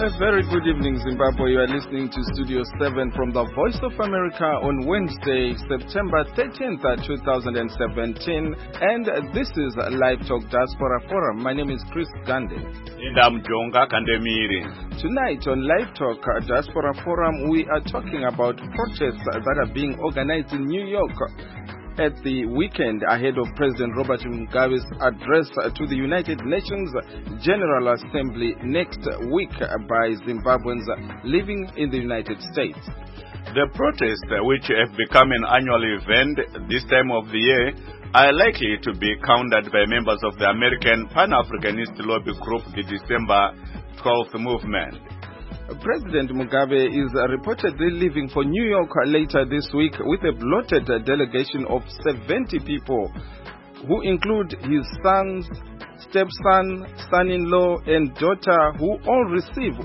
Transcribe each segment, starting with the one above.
A very good evening, Zimbabwe. You are listening to Studio 7 from the Voice of America on Wednesday, September 13th, 2017. And this is Live Talk Diaspora Forum. My name is Chris Gandhi. And I'm Jonga Kandemiri. Tonight on Live Talk Diaspora Forum, we are talking about protests that are being organized in New York at the weekend ahead of President Robert Mugabe's address to the United Nations General Assembly next week by Zimbabweans living in the United States. The protests, which have become an annual event this time of the year, are likely to be countered by members of the American Pan-Africanist lobby group, the December 12th movement. President Mugabe is reportedly leaving for New York later this week with a bloated delegation of 70 people who include his sons, stepson, son-in-law, and daughter, who all receive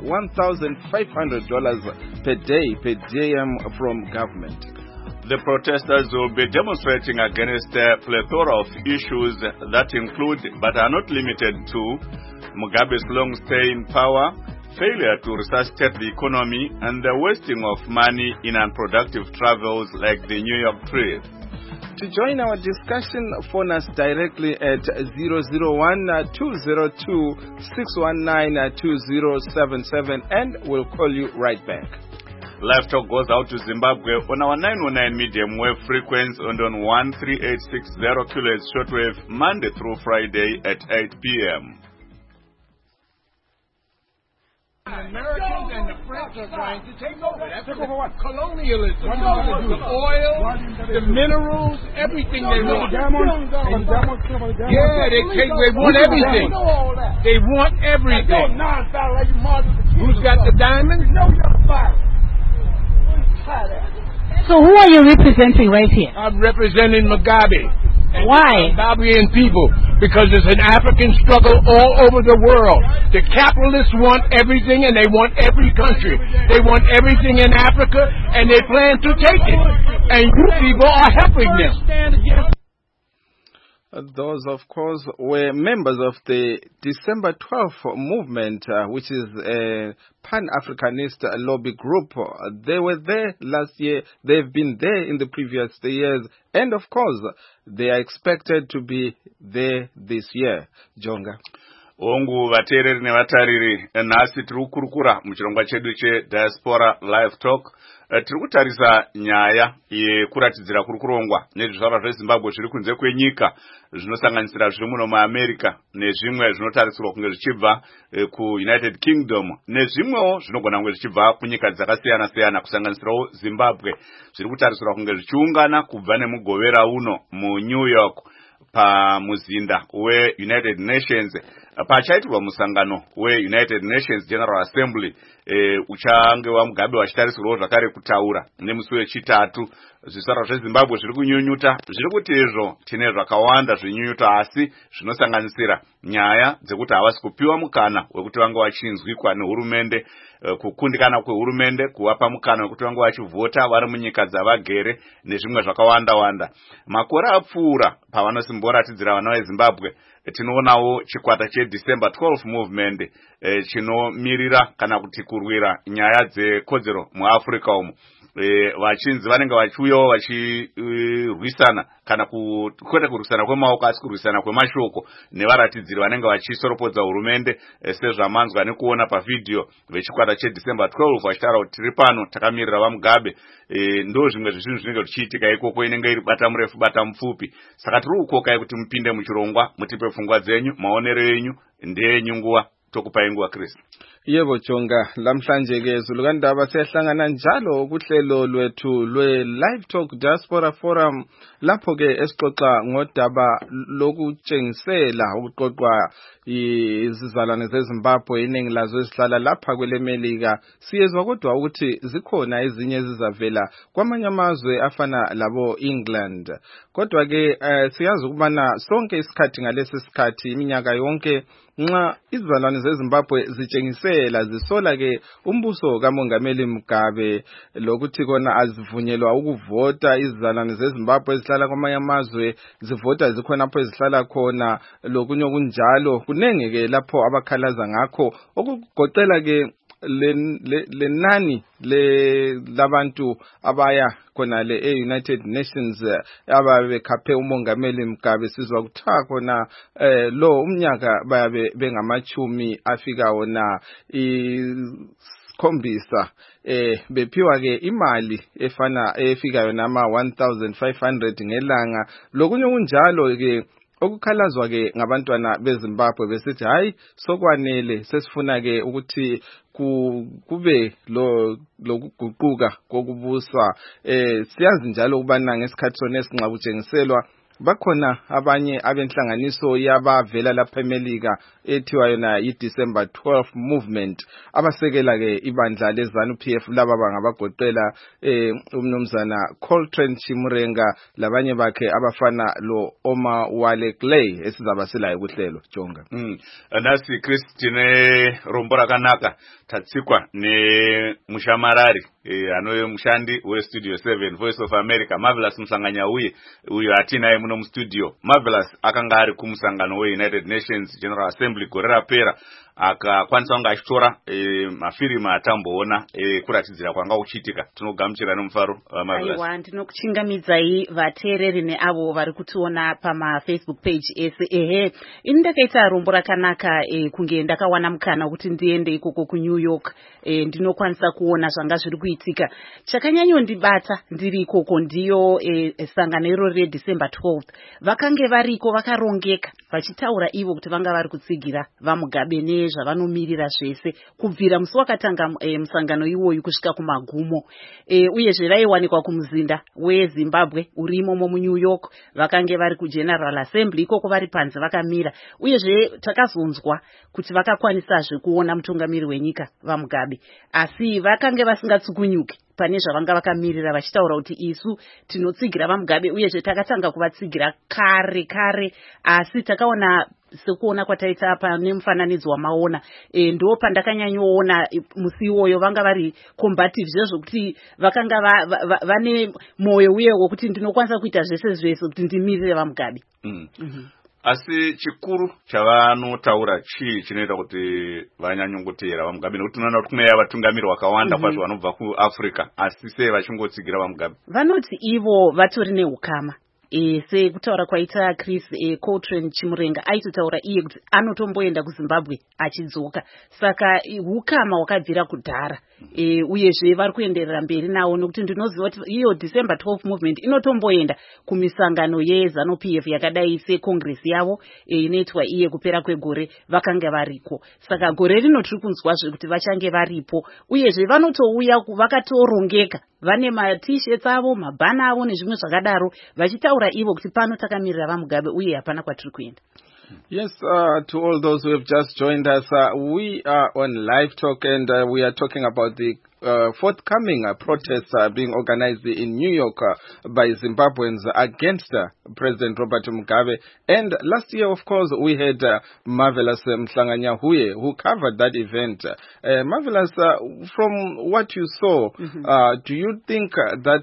$1,500 per day per diem from government. The protesters will be demonstrating against a plethora of issues that include, but are not limited to, Mugabe's long stay in power, failure to resuscitate the economy, and the wasting of money in unproductive travels like the New York trip. To join our discussion, phone us directly at 001-202-619-2077 and we'll call you right back. Live Talk goes out to Zimbabwe on our 909 medium wave frequency and on 13860 kHz shortwave Monday through Friday at 8 p.m. The Americans and the French are trying to take over. That's what? Colonialism. The oil, the minerals, everything they want. Yeah, they want everything. They want everything. Who's got the diamonds? So who are you representing right here? I'm representing Mugabe. Why? Zimbabwean people, because it's an African struggle all over the world. The capitalists want everything and they want every country. They want everything in Africa and they plan to take it. And you people are helping them. Those, of course, were members of the December 12th movement, which is a Pan-Africanist lobby group. They were there last year. They've been there in the previous years. And, of course, they are expected to be there this year. Jonga. Ongu vateereri nevatariri, nhasi tiri kukurukura muchirongwa chedu cheDiaspora Live Talk. Tiri kutarisa nyaya yekuratidzira kuri kurongwa nezvizvarwa zveZimbabwe zviri kunze kwenyika zvinosanganisira zviri muno muAmerica nezvimwe zvinotarisirwa kunge zvichibva kuUnited Kingdom nezvimwewo zvinogona kunge zvichibva kunyika dzakasiyana-siyana kusanganisirawo Zimbabwe zviri kutarisirwa kunge zvichiungana kubva nemugovera uno muNew York pamuzinda weUnited Nations pachaitirwa musangano weUnited Nations General Assembly uchange waMugabe wachitarisirwawo zvakare kutaura nemusi wechitatu. Zvisara zveZimbabwe zviri kunyunyuta, zviri kuti izvo tine zvakawanda zvinyunyuta, asi zvinosanganisira nyaya dzekuti havasi kupiwa mukana wekuti vange vachinzwikwa nehurumende, kukundikana kwehurumende, kuvapa mukana wekuti vange vachivhota vari munyika dzavagere nezvimwe zvakawanda-wanda. Makore apfuura pavanosimboratidzira vana veZimbabwe, tinoonawo chikwata cheDecember 12 movement chinomirira kana kuti kurwira nyaya dzekodzero muAfrica umo. Vachinzi vanenge vachiuyawo vachirwisana kana kwete kurwisana kwemaoko asi kurwisana kwemashoko nevaratidziri vanenge vachisoropodza hurumende sezvamanzwa nekuona pavhidhiyo vechikwata cheDecember 12 vachitaura kuti tiri pano takamirira vaMugabe. Ndo zvimwe zvezvinhu zvinenge zvichiitika ikoko, inenge iri bata murefu bata mupfupi. Saka tiri kukokai kuti mupinde muchirongwa, mutipe pfungwa dzenyu, maonero enyu ndeyenyu nguva. Tokupai nguva Chris. Yebo Jonga, lamhlanje ke zulukandaba siyahlangana njalo kuhlelo lwethu lwe-Live Talk Diaspora Forum, lapho ke esixoxa ngodaba lokutshengisela ukuqoqwa izizalwane zeZimbabwe iningi lazo ezihlala lapha kwelemelika. Siyezwa kodwa ukuthi zikhona ezinye ezizavela kwamanye amazwe afana labo England. Kodwa ke siyazi ukubana sonke isikhathi ngalesi sikhathi iminyaka yonke nxa izizalwane zeZimbabwe zitshengisela zisola ke umbuso kaMongameli Mugabe lokuthi kona azivunyelwa ukuvota izizalwane zeZimbabwe ezihlala kwamanye amazwe zivota zikhona lapho ezihlala khona lokunye kunjalo kunenge ke lapho abakhalaza ngakho okugoqela ke lenani labantu abaya khona le United Nations ababe khaphe umongameli Mugabe sizwa kuthiwa khona lo umnyaka bayabe bengamachumi afika wona khombisa bephiwa ke imali efika yona ama 1500 ngelanga lokunye kunjalo ke okukhalazwa ke ngabantwana beZimbabwe besithi hayi sokwanele sesifuna ke ukuthi kube lokuguquka kokubusa siyazi njalo kubana ngesikhathi sona esinxa kujengiselwa bakhona abanye abenhlanganiso yabavela lapha eMelika ethiwa yona iDecember 12 movement abasekela ke ibandla leZANU-PF laba bangabagoqela umnumzana Coltrane Chimurenga labanye bakhe abafana lo Oma Wale Clay esizabaselayo kuhlelo jonga nasi Christine Rombora Kanaka tatsikwa ne Mushamarari anoye mushandi we Studio 7 Voice of America Marvelous Msanganya uyo atina muno mu studio Marvelous akanga ari kumusangano we United Nations General Assembly gorera pera akakwanisa kunga achitora mafirima atamboona kuratidzira kwanga uchitika tinogamuchira nomufaro Marvelous. Aiwa ndinokuchingamidzai vateereri neavo vari kutiona pama Facebook page ese indakaita rombo rakanaka kunge ndakawana mukana kuti ndiende ikoko ku New York ndinokwanisa kuona zvanga zviri kuitika. Chakanyanyondibata ndiri ikoko ndiyo sangano iro reDecember 12 vakange variko vakarongeka vachitaura ivo kuti vanga vari kutsigira vaMugabe zvavanomirira zvese kubvira musi wakatanga musangano iwoyu kusvika kumagumo uyezve vaiwanikwa kumuzinda weZimbabwe urimo mu New York vakange vari kuGeneral Assembly ikoko vari panze vakamira uyezve takazonzwa kuti vakakwanisazve kuona mutungamiri wenyika vaMugabe asi vakange vasingatsukunyuki pane zvavanga vakamirira vachitaura kuti isu tinotsigira vaMugabe uyezve takatanga kuvatsigira kare asi takaona sekuona kwataita pane mufananidzo wamaona ndo pandakanyanyoona musi iwoyo vanga vari combative zvezvokuti vakanga vane moyo uye wokuti ndinokwanisa kuita zvese kuti ndimirire vaMugabe. Asi chikuru chavanotaura chinoita kuti vanyanyongotera vaMugabe nekuti unoona kuti kune vatungamiri vakawanda kwazvo vanobva kuAfrica asi sei vachingotsigira vaMugabe vanoti ivo vatori neukama sekutaura kwaita Chris Coltrane Chimurenga aitotaura iye kuti anotomboenda kuZimbabwe achidzoka saka ukama hwakabvira kudhara uyezve vari kuenderera mberi nawo nokuti ndinoziva kuti iyo December 12 movement inotomboenda kumisangano yeZANU-PF yakadai secongress yavo inoitwa iye kupera kwegore vakanga variko saka gore rino tiri kunzwazve kuti vachange varipo uyezve vanotouya vakatorongeka vane ma-t-shirts avo mabhana avo nezvimwe zvakadaro vachitaura ivo kuti pano takamirira vaMugabe uye hapana kwatiri kuenda. Yes, to all those who have just joined us, we are on Live Talk and we are talking about the forthcoming protests being organized in New York by Zimbabweans against President Robert Mugabe. And last year, of course, we had Marvelous Mhlanganya Huye who covered that event. Marvelous, from what you saw, do you think that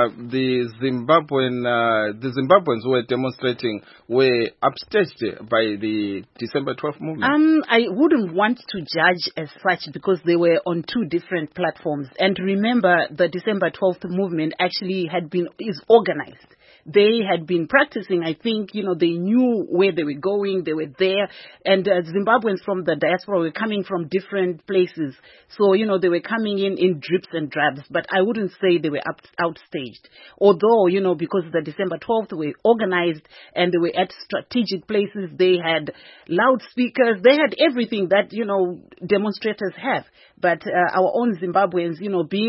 the Zimbabweans who were demonstrating were upstaged by the December 12th movement? I wouldn't want to judge as such because they were on two different platforms. And remember, the December 12th movement actually is organized. They had been practicing, I think, they knew where they were going, they were there, and Zimbabweans from the diaspora were coming from different places. So, they were coming in drips and drabs, but I wouldn't say they were outstaged. Although, because the December 12th were organized and they were at strategic places, they had loudspeakers, they had everything that, demonstrators have. But our own Zimbabweans,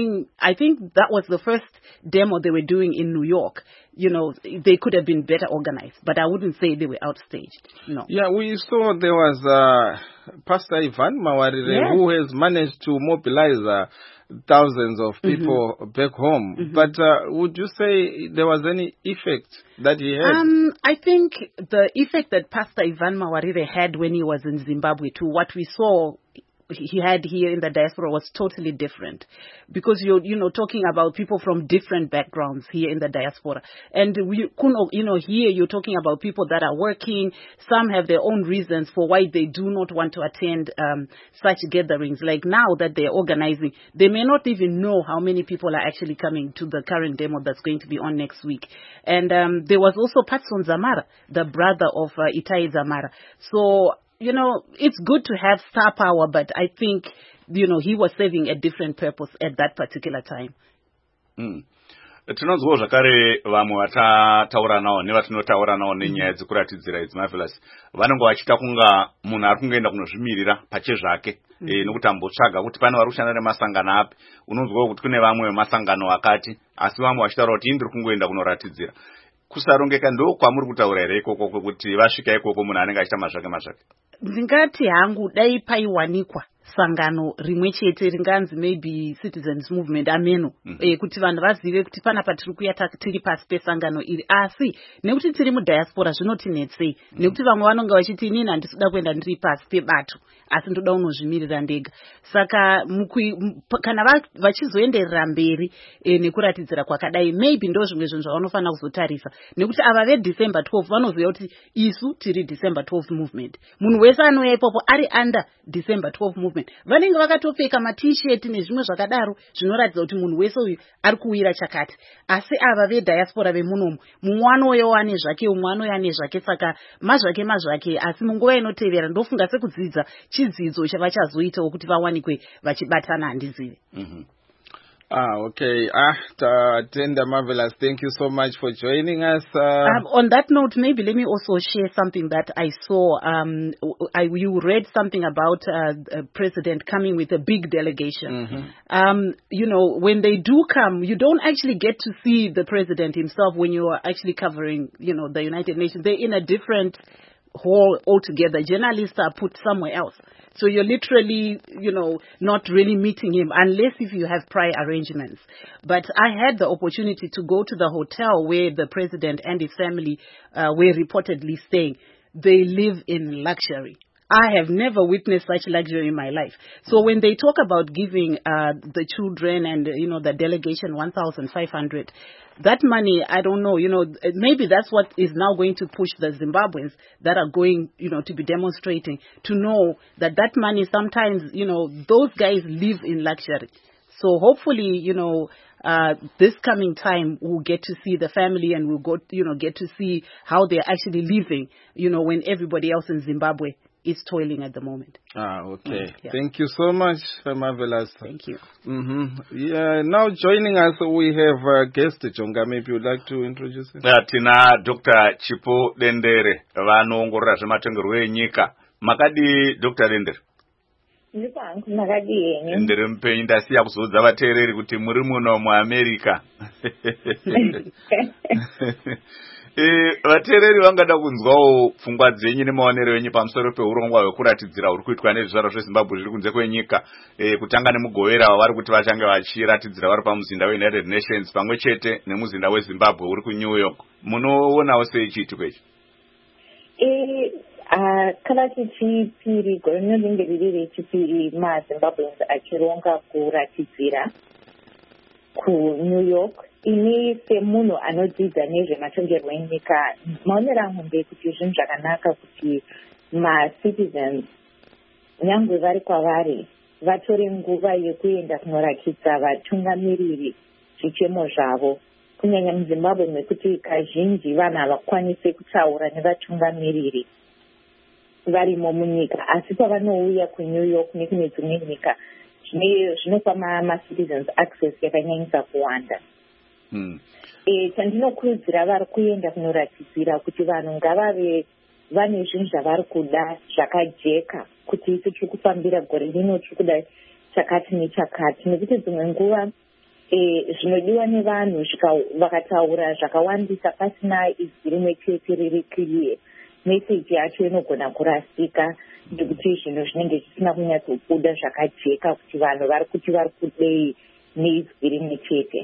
I think that was the first demo they were doing in New York. They could have been better organized, but I wouldn't say they were outstaged. No. Yeah, we saw there was Pastor Ivan Mawarire who has managed to mobilize thousands of people back home. But would you say there was any effect that he had? I think the effect that Pastor Ivan Mawarire had when he was in Zimbabwe, to what we saw he had here in the diaspora was totally different, because you're talking about people from different backgrounds here in the diaspora, and here you're talking about people that are working. Some have their own reasons for why they do not want to attend such gatherings. Like now that they're organizing, they may not even know how many people are actually coming to the current demo that's going to be on next week. And there was also Patson Zamara, the brother of Itai Zamara. So it's good to have star power, but I think, he was serving a different purpose at that particular time. Tinonzwawo zvakare vamwe vatataura navo nevatinotaura navo nenyaya dzekuratidzira idzi Marvelous vanenge vachita kunga munhu ari kungoenda kunozvimirira pachezvake nokuti ambotsvaga kuti pane vari kushanda nemasangano api. Unonzwawo kuti kune vamwe vemasangano akati, asi vamwe vachitaura kuti ndiri kungoenda kunoratidzira. Kusarongeka ndo kwamuri kutaura here ikoko kuti vasvika ikoko munhu anenge achita mazvake? Ndingati hangu dai paiwanikwa sangano rimwe chete ringanzi maybe Citizens Movement ameno, kuti vanhu vazive kuti panapa tiri kuya tiri pasi pesangano iri, asi nekuti tiri mudiaspora zvinotinetsei, nekuti vamwe vanonga vachiti inini handisida kuenda ndiri pasi pebato, asi ndoda unozvimirira ndega. Saka kana vachizoenderera mberi nekuratidzira kwakadai, maybe ndo zvimwe zvinhu zvavanofanira kuzotarisa, nekuti ava veDecember 12 vanoziva kuti isu tiri December 12 movement. Munhu wese anouya ipopo ari under December 12 movement vanenge vakatopfeka ma-t-shirt nezvimwe zvakadaro zvinoratidza kuti munhu wese uyu ari kuwira chakati. Asi ava vediaspora vemunomu, mumwe anoyo ane zvake, umwe anoyo ane zvake, saka mazvake, asi munguva inotevera ndofunga sekudzidza chidzidzo chavachazoitawo kuti vawanikwe vachibatana, handizive. Okay. Tender Marvelous, thank you so much for joining us. On that note, maybe let me also share something that I saw. You read something about a president coming with a big delegation. When they do come, you don't actually get to see the president himself when you are actually covering, the United Nations. They're in a different hall altogether. Journalists are put somewhere else. So you're literally, not really meeting him unless if you have prior arrangements. But I had the opportunity to go to the hotel where the president and his family were reportedly staying. They live in luxury. I have never witnessed such luxury in my life. So when they talk about giving the children and, the delegation 1,500, that money, I don't know, maybe that's what is now going to push the Zimbabweans that are going, to be demonstrating, to know that money sometimes, those guys live in luxury. So hopefully, this coming time we'll get to see the family and we'll get to see how they're actually living, when everybody else in Zimbabwe is toiling at the moment. Okay. Yeah. Thank you so much, Marvelous. Thank you. Yeah. Now joining us, we have a guest, Jonga. Maybe you'd like to introduce him? Tina Dr. Chipo Dendere, vanoongorora zvematengero enyika. Makadi Dr. Dendere? Ndiri mupenyu ndasiya kuzoudza vateereri kuti muri muno muAmerica. Vateereri vangada kunzwawo pfungwa dzenyu nemaonero enyu pamusoro peurongwa hwekuratidzira huri kuitwa nezvizvarwa zveZimbabwe zviri kunze kwenyika, kutanga nemugovera vari kuti vachange vachiratidzira vari pamuzinda weUnited Nations pamwe chete nemuzinda weZimbabwe uri kuNew York. Munoonawo sei chiitiko ichi? Kana chechipiri, gore rinenge riri rechipiri maZimbabweans achironga kuratidzira kuNew York. Ini semunhu anodzidza nezvematongerwo enyika, maonero angu ndekuti zvinhu zvakanaka kuti ma-citizens nyangwe vari kwavari vatore nguva yekuenda kunorakidza vatungamiriri zvichemo zvavo, kunyanya muZimbabwe mekuti kazhinji vanhu havakwanisi kutaura nevatungamiriri varimo munyika, asi pavanouya kuNew York nekune dzimwe nyika zvinopa ma-citizens access yakanyanyisa kuwanda. Chandinokurudzira vari kuenda kunoratidzira kuti vanhu ngavave vane zvinhu zvavari kuda zvakajeka, kuti isu tiri kufambira gore rino tiri kuda chakati nechakati, nekuti dzimwe nguva zvinodiwa nevanhu vakataura zvakawandisa pasina izwi rimwe chete riri clear, meseji yacho inogona kurasika nekuti zvinhu zvinenge zvisina kunyatsobuda zvakajeka kuti vanhu vari kuti vari kudei neizwi rimwe chete.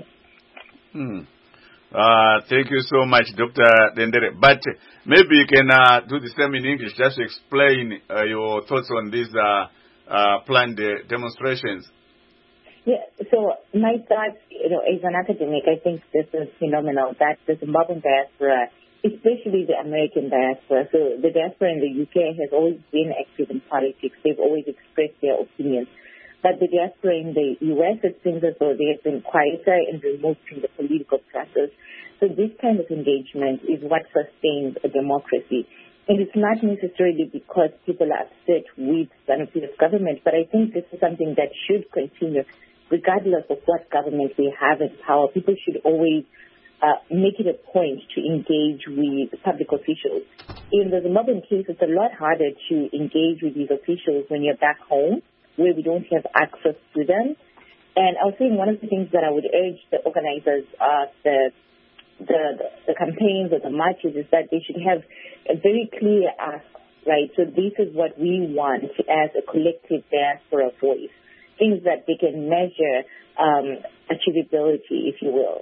Thank you so much, Dr. Dendere. But maybe you can do the same in English, just to explain your thoughts on this planned demonstrations? Yeah, so my thoughts, as an academic, I think this is phenomenal that the Zimbabwean diaspora, especially the American diaspora, so the diaspora in the UK has always been active in politics. They've always expressed their opinions. But the diaspora in the US, it seems as though they have been quieter and removed from the political process. So this kind of engagement is what sustains a democracy. And it's not necessarily because people are upset with ZANU-PF government, but I think this is something that should continue regardless of what government we have in power. People should always make it a point to engage with public officials. In the Zimbabwean case, it's a lot harder to engage with these officials when you're back home, where we don't have access to them. And I was saying one of the things that I would urge the organizers of the campaigns or the marches is that they should have a very clear ask, right? So this is what we want as a collective diaspora voice. Things that they can measure achievability, if you will.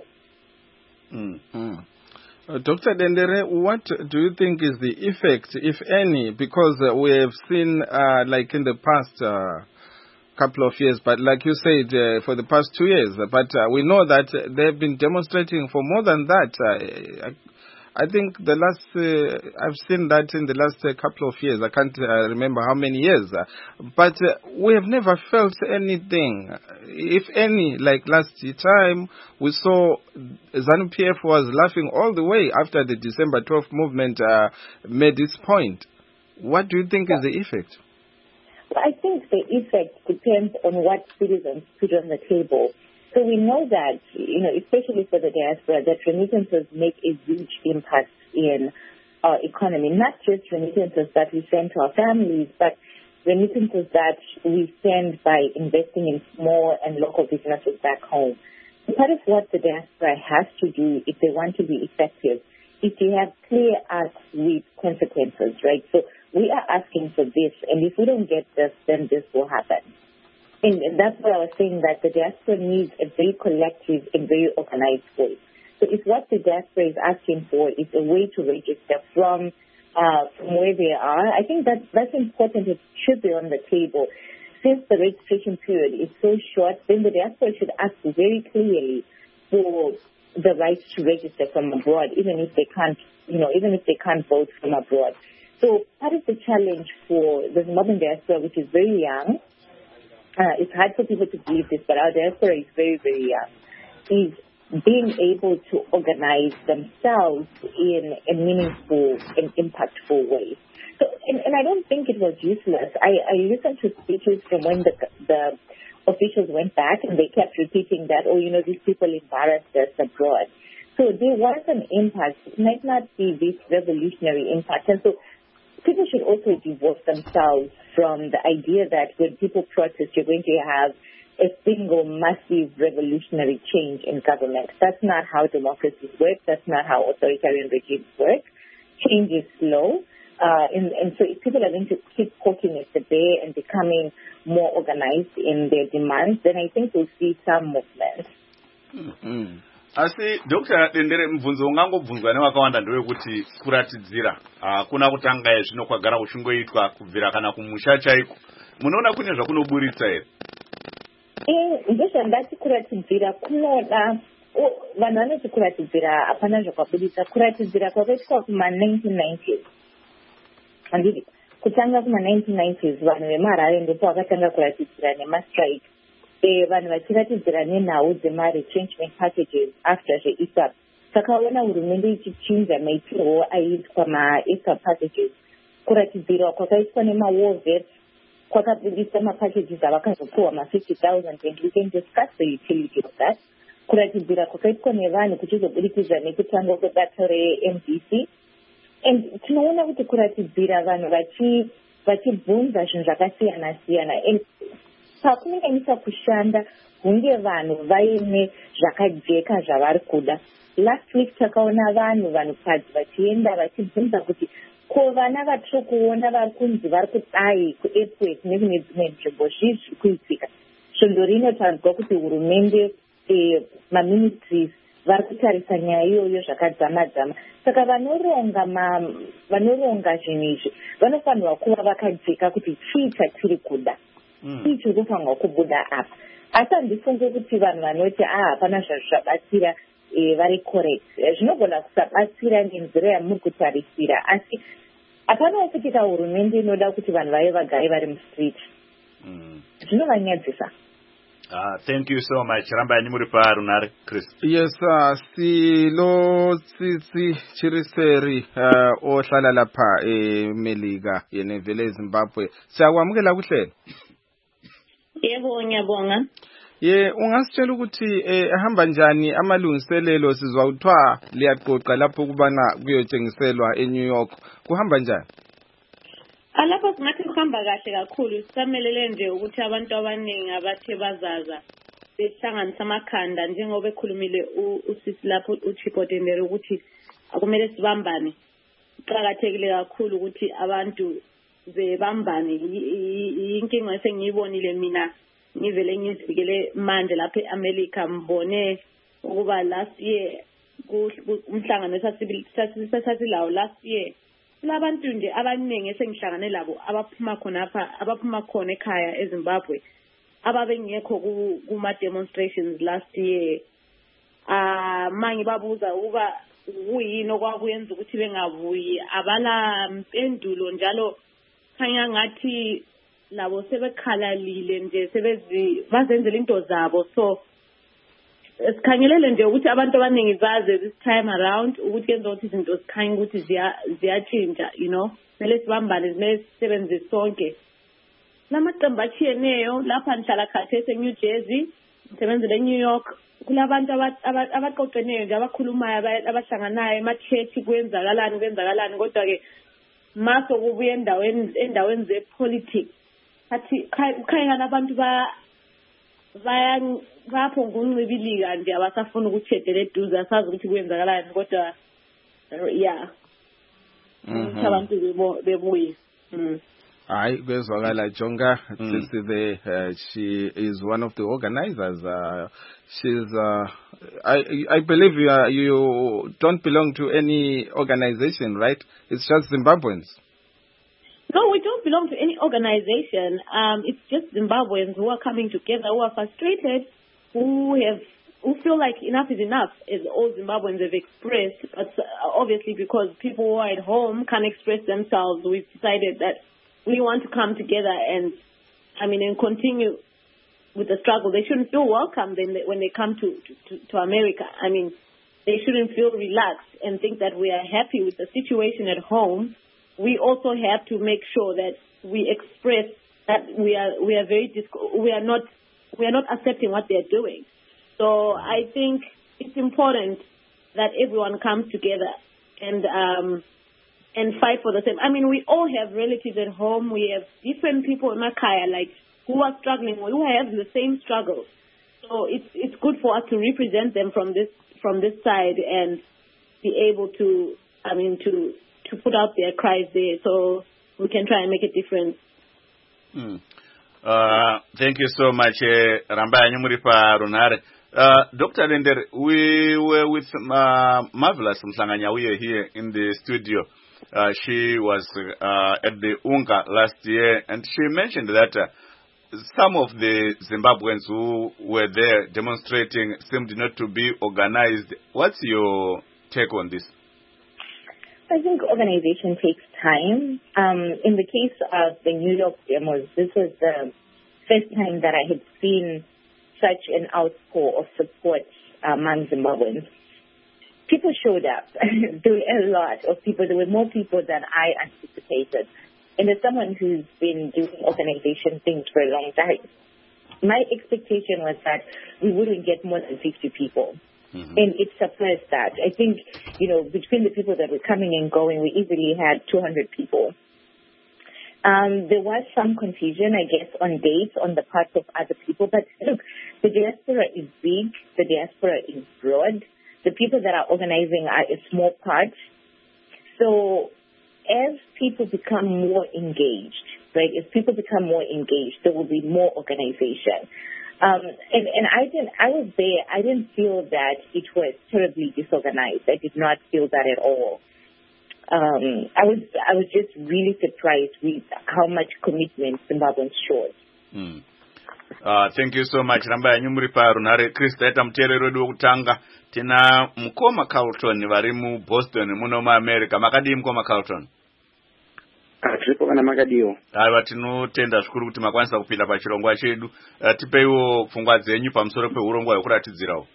Mm-hmm. Dr. Dendere, what do you think is the effect, if any, because we have seen, like in the past couple of years, but like you said, for the past 2 years, but we know that they've been demonstrating for more than that. I think the last, I've seen that in the last couple of years. I can't remember how many years. But we have never felt anything. If any, like last time, we saw ZANU-PF was laughing all the way after the December 12th movement made its point. What do you think is the effect? Well, I think the effect depends on what citizens put on the table. So we know that, especially for the diaspora, that remittances make a huge impact in our economy. Not just remittances that we send to our families, but remittances that we send by investing in small and local businesses back home. So part of what the diaspora has to do if they want to be effective is to have clear acts with consequences, right? So we are asking for this, and if we don't get this, then this will happen. And that's why I was saying that the diaspora needs a very collective and very organized voice. So if what the diaspora is asking for is a way to register from where they are, I think that's important. It should be on the table. Since the registration period is so short, then the diaspora should ask very clearly for the right to register from abroad, even if they can't vote from abroad. So part of the challenge for the Zimbabwean diaspora, which is very young, it's hard for people to believe this, but our diaspora is very, very young, is being able to organize themselves in a meaningful and impactful way. So, and I don't think it was useless. I listened to speeches from when the officials went back and they kept repeating that, these people embarrassed us abroad. So there was an impact. It might not be this revolutionary impact. And so people should also divorce themselves from the idea that when people protest, you're going to have a single massive revolutionary change in government. That's not how democracies work. That's not how authoritarian regimes work. Change is slow. And so if people are going to keep poking at the bear and becoming more organized in their demands, then I think we'll see some movement. Mm-hmm. Asi Dr. Dendere mvunzo ungangobvunzwa nevakawanda ndewekuti kuratidzira kuna kutanga zvinokwagara kuchingoitwa kubvira kana kumusha chaiko. Munoona kune zvakunoburitsa here? Ndozvandati kuratidzira kunoda vanhu vanoti kuratidzira hapana zvakaburitsa. Kuratidzira kwakaitwa kuma-1990s. Handiti kutanga kuma-1990s vanhu vemarare ndipo vakatanga kuratidzira nemastrike. Vanhu vachiratidzira nenhau dzema-retrenchment packages after zveISAP. Takaona hurumende ichichinja maitirwo aiitwa maISAP packages. Kuratidzirwa kwakaitwa nema-war vets kwakabudisa mapackages avakazopuwa ma-50,000 and we can discuss the utility of that. Kuratidzira kwakaitwa nevanhu kuchizobudikidza nekutanga kwebato reMDC. And tinoona kuti kuratidzira vanhu vachibvunza zvinhu zvakasiyana-siyana. Pakunyanyisa kushanda hunge vanhu vaine zvakajeka zvavari kuda. Last week takaona vanhukadzi vachienda vachibvunza kuti ko vana vatiri kuona vari kunzi vari kudai kuairport nekune dzimwe nzvimbo zvii zviri kuitika. Svondo rinotaurwa kuti hurumende maministries vari kutarisa nyaya iyoyo zvakadzama-dzama. Saka vanoronga zvinhu izvi vanofanirwa kuva vakajeka kuti chii chatiri kuda. icho kufanwa kubuda apa asi handifunge kuti vanhu vanoti hapana zvazvabatsira vari correct zvinogona kusabatsira nenzira yamuri kutarisira asi hapanawo kuti hurumende inoda kuti vanhu vave vagare vari mustreet zvinovanyadzisa. Thank you so much. Rambai muri parunare Chris. Yes, silo tsitsi chiriseri ohlala lapha eMelika yenevele eZimbabwe. Siyakwamukela kuhlelo. Yebo ngiyabonga. Ungasitshela ukuthi ehamba njani amalungiselelo sizwa kuthiwa liyaqoqa lapho kubana kuyotshengiselwa eNew York. Kuhamba njani? Alapha singathi kuhamba kahle kakhulu sisamelele nje ukuthi abantu abaningi abathe bazaza behlanganisa amakhanda njengoba ekhulumile usisi lapho uChipotendere ukuthi akumele sibambane. Kuqakathekile kakhulu ukuthi abantu bebambane. Inkinga esengiyibonile mina ngivele ngizifikele manje lapha eAmerica mbone ukuba last year umhlangano sasilawo last year labantu nje abaningi esengihlangane labo abaphuma khona ekhaya eZimbabwe ababengekho kuma demonstrations last year manje babuza ukuba kuyini okwakuyenza ukuthi bengabuyi abala mpendulo njalo khanya ngathi labo sebekhalalile nje bazenzela into zabo so sikhangelele nje ukuthi abantu abaningi baze this time around ukuthi yenza ukuthi izinto sikhanye ukuthi ziyatshintsha kumele sibambane kumele sisebenzise sonke lamaqembu atshiyeneyo lapha ndihlala khathesi eNew Jersey ngisebenzela eNew York kulabantu abaqoqeneyo nje abakhulumayo abahlanganayo emachechi kwenzakalani kodwa-ke maso kubuya endaweni zepolitics athi khaya abantu bayaphonga uncibilika nje abasafuna ukuthedela eduze asazi ukuthi kuyenzakalani kodwa abantu bebuye. Hayi kwezwakala Jonga she is one of the organizers. She's I believe you don't belong to any organization, right? It's just Zimbabweans. No, we don't belong to any organization. It's just Zimbabweans who are coming together, who are frustrated, who feel like enough is enough, as all Zimbabweans have expressed. But obviously, because people who are at home can't express themselves, we've decided that we want to come together and continue with the struggle. They shouldn't feel welcome when they come to America. They shouldn't feel relaxed and think that we are happy with the situation at home. We also have to make sure that we express that we are not accepting what they are doing. So I think it's important that everyone comes together and fight for the same. We all have relatives at home. We have different people in Makaya, who are struggling, who have the same struggles. So it's good for us to represent them from this side and be able to put out their cries there, so we can try and make a difference. Thank you so much, Rambai Nyumuripa Runare. Dr. Lender, we were with Marvelous Msanganyauye here in the studio. She was at the UNGA last year, and she mentioned that some of the Zimbabweans who were there demonstrating seemed not to be organized. What's your take on this? I think organization takes time. In the case of the New York demos, this was the first time that I had seen such an outpour of support among Zimbabweans. People showed up. There were a lot of people. There were more people than I anticipated. And as someone who's been doing organization things for a long time, my expectation was that we wouldn't get more than 50 people. Mm-hmm. And it surpassed that. I think, between the people that were coming and going, we easily had 200 people. There was some confusion, I guess, on dates on the part of other people. But look, the diaspora is big. The diaspora is broad. The people that are organizing are a small part. So as people become more engaged, right, there will be more organization. And I was there. I didn't feel that it was terribly disorganized. I did not feel that at all. I was just really surprised with how much commitment Zimbabweans showed. Thank you so much. Ramba yanyu muri parunhare Krista ita muteereri wedu wekutanga. Tina Mukoma Carlton vari muBoston muno muAmerica. Makadii Mukoma Carlton? Tiripo kana makadiwo. Aiwa, tinotenda zvikuru kuti makwanisa kupinda pachirongwa chedu. Tipeiwo pfungwa dzenyu pamusoro peurongwa hwekuratidzirawo.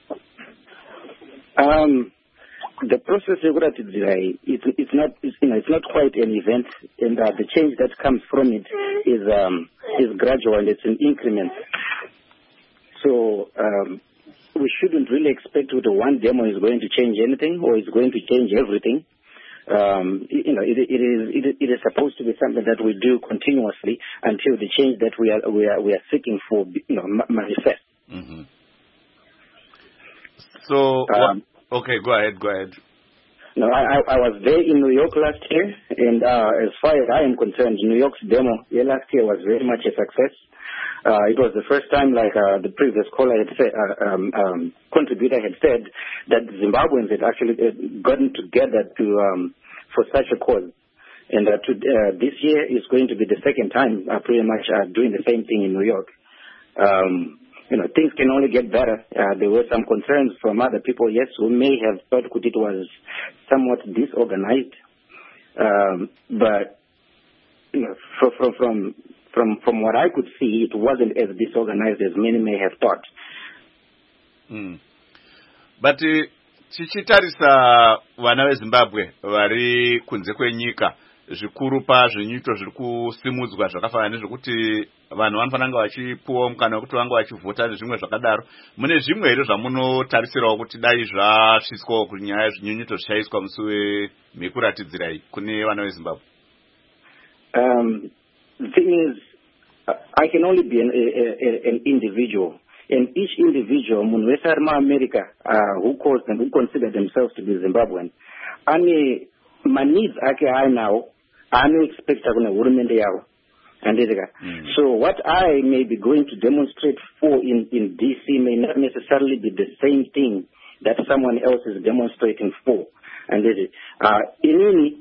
The process yekuratidzirai, it's not quite an event, and the change that comes from it is gradual and it's in increments. So we shouldn't really expect that one demo is going to change anything or is going to change everything. It is supposed to be something that we do continuously until the change that we are seeking for manifests. Mm-hmm. So okay, go ahead. No, I was there in New York last year, and as far as I am concerned, New York's demo last year was very much a success. It was the first time, like the previous caller had said, contributor had said, that Zimbabweans had actually gotten together for such a cause. And this year is going to be the second time pretty much doing the same thing in New York. Things can only get better. There were some concerns from other people, yes, who may have thought it was somewhat disorganized. But from what I could see, it wasn't as disorganized as many may have thought. But tichitarisa vana veZimbabwe vari kunze kwenyika, zvikuru pazvinyito zviri kusimudzwa zvakafanana nezvekuti vanhu vanofanira kunge vachipuwa mukana wekuti vange vachivhota nezvimwe zvakadaro. Mune zvimwe here zvamunotarisirawo kuti dai zvasviswawo kunyaya yezvinyunyuto zvichaiswa musi mekuratidzirai kune vana veZimbabwe? The thing is, I can only be an individual. And each individual, munhu wese ari muAmerica, who calls them, who consider themselves to be Zimbabwean, ane maneeds ake ainawo, anoexpecta kune hurumende yavo. So what I may be going to demonstrate for in DC may not necessarily be the same thing that someone else is demonstrating for. And inini,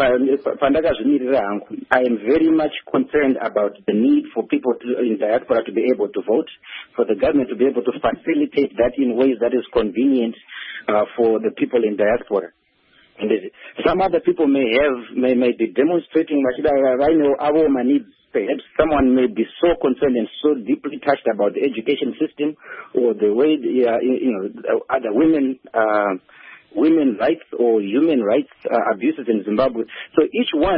I am very much concerned about the need for people in diaspora to be able to vote, for the government to be able to facilitate that in ways that is convenient for the people in diaspora. And some other people may be demonstrating, I know our needs. Perhaps someone may be so concerned and so deeply touched about the education system or the way other women rights or human rights abuses in Zimbabwe. So each one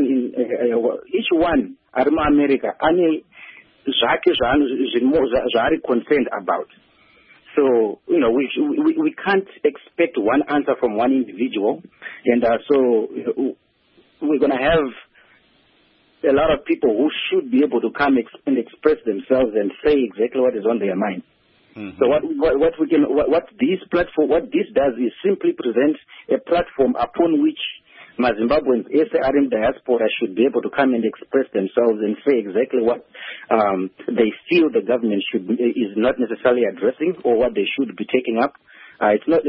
in America, ane zvake zvaari concerned about. So we can't expect one answer from one individual, and so we're going to have a lot of people who should be able to come and express themselves and say exactly what is on their mind. Mm-hmm. So what this does is simply present a platform upon which Zimbabweans, SARM diaspora, should be able to come and express themselves and say exactly what they feel the government is not necessarily addressing or what they should be taking up. It's not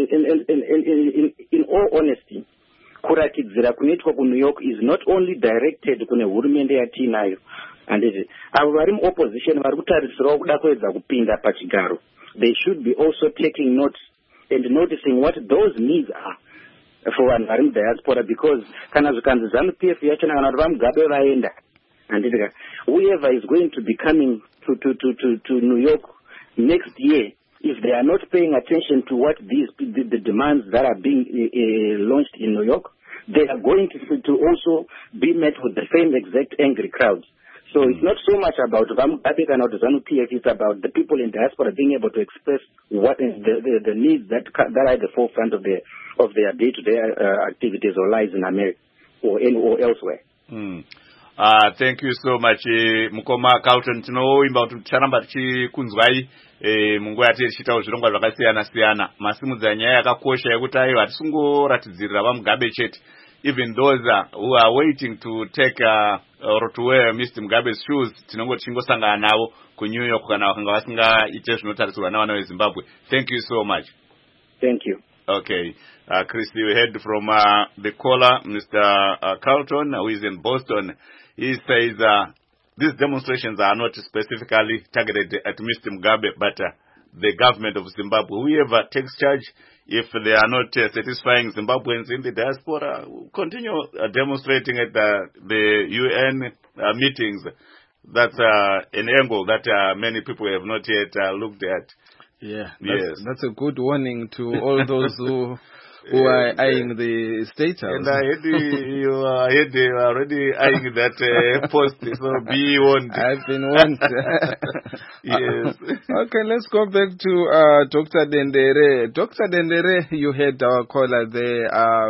in all honesty. Kuratidzira kunoitwa kuNew York is not only directed kune hurumende yatinayo, and avo vari muopposition vari kutarisirawo kuda kuedza kupinda pachigaro. They should be also taking note and noticing what those needs are for vanhu vari mudiaspora, because kana zvikanzi ZANU-PF yachona kana kuti vamugabe vaenda, and whoever is going to be coming to New York next year, if they are not paying attention to what the demands that are being launched in New York, they are going to also be met with the same exact angry crowds. So it's not so much about Mugabe and ZANU-PF, it's about the people in diaspora being able to express what is the needs that are at the forefront of their day-to-day activities or lives in America or elsewhere. Thank you so much, Mukoma Carlton. Tinoimba kuti ticharamba tichikunzwai munguva yatiri tichitawo zvirongwa zvakasiyana-siyana. Masimudza nyaya yakakosha yekuti aiwa tisingoratidzirira vaMugabe chete. Even those who are waiting to take or to wear Mr. Mugabe's shoes, tinongoti tichingosangana navo kuNew York kana vakanga vasingaite zvinotarisirwa navana veZimbabwe. Thank you so much. Thank you. Okay. Christy, we heard from the caller, Mr. Carlton, who is in Boston. He says these demonstrations are not specifically targeted at Mr. Mugabe, but the government of Zimbabwe. Whoever takes charge, if they are not satisfying Zimbabweans in the diaspora, continue demonstrating at the UN meetings. That's an angle that many people have not yet looked at. Yeah, that's a good warning to all those who are eyeing the State House. And I heard you are already eyeing that post, so be warned. I've been warned. Yes. Okay, let's go back to Dr. Dendere. Dr. Dendere, you heard our caller there.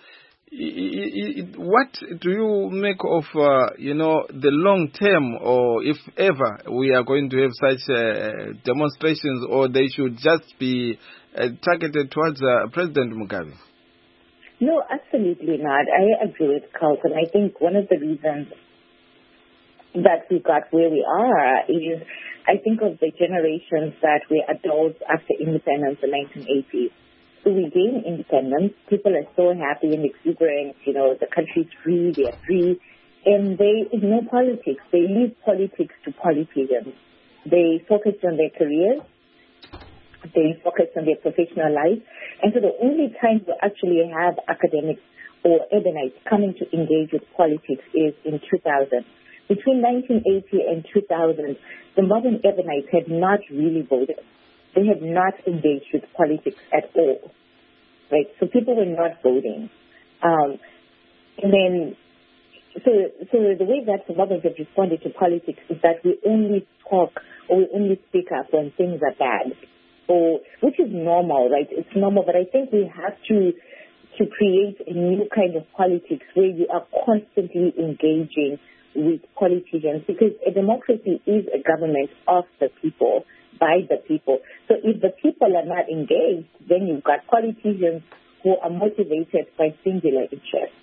What do you make of, the long term, or if ever we are going to have such demonstrations, or they should just be targeted towards President Mugabe? No, absolutely not. I agree with Carlton. I think one of the reasons that we got where we are is, I think of the generations that were adults after independence in the 1980s. So we gain independence. People are so happy and exuberant. The country's free, they're free. And they ignore politics. They leave politics to politicians. They focus on their careers. They focus on their professional life. And so the only time we actually have academics or urbanites coming to engage with politics is in 2000. Between 1980 and 2000, Zimbabwean urbanites had not really voted. They had not engaged with politics at all, right? So people were not voting. And then, so the way that Zimbabweans have responded to politics is that we only talk or we only speak up when things are bad, which is normal, right? It's normal, but I think we have to create a new kind of politics where you are constantly engaging with politicians, because a democracy is a government of the people, by the people. So if the people are not engaged, then you've got politicians who are motivated by singular interests.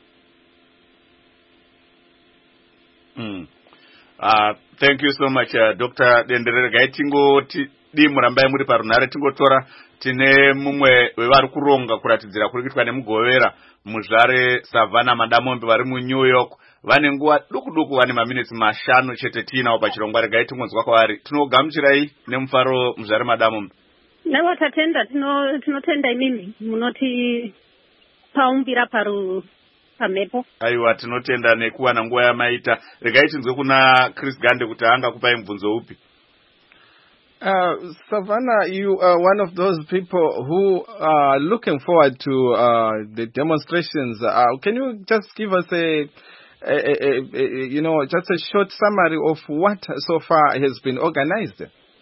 Thank you so much, Dr. Dendere. Murambai muri parunare tingotora tine mumwe wevari kuronga kuratidzira kuri kuitwa nemugovera muzvare Savannah Madamombe vari muNew York. Vane nguva duku vane maminitsi 5 chete tiinawo pachirongwa. Regai tingonzwa kwavari. Tinogamuchirai nemufaro muzvare Madamombe. Naiwa tatenda, tinotenda imimi munoti paumbira pamhepo. Aiwa, tinotenda nekuwana nguva yamaita. Regai tinzwe kuna Chris Gande kuti angakupai mubvunzo upi. Savannah, you are one of those people who are looking forward to the demonstrations. Can you just give us just a short summary of what so far has been organized?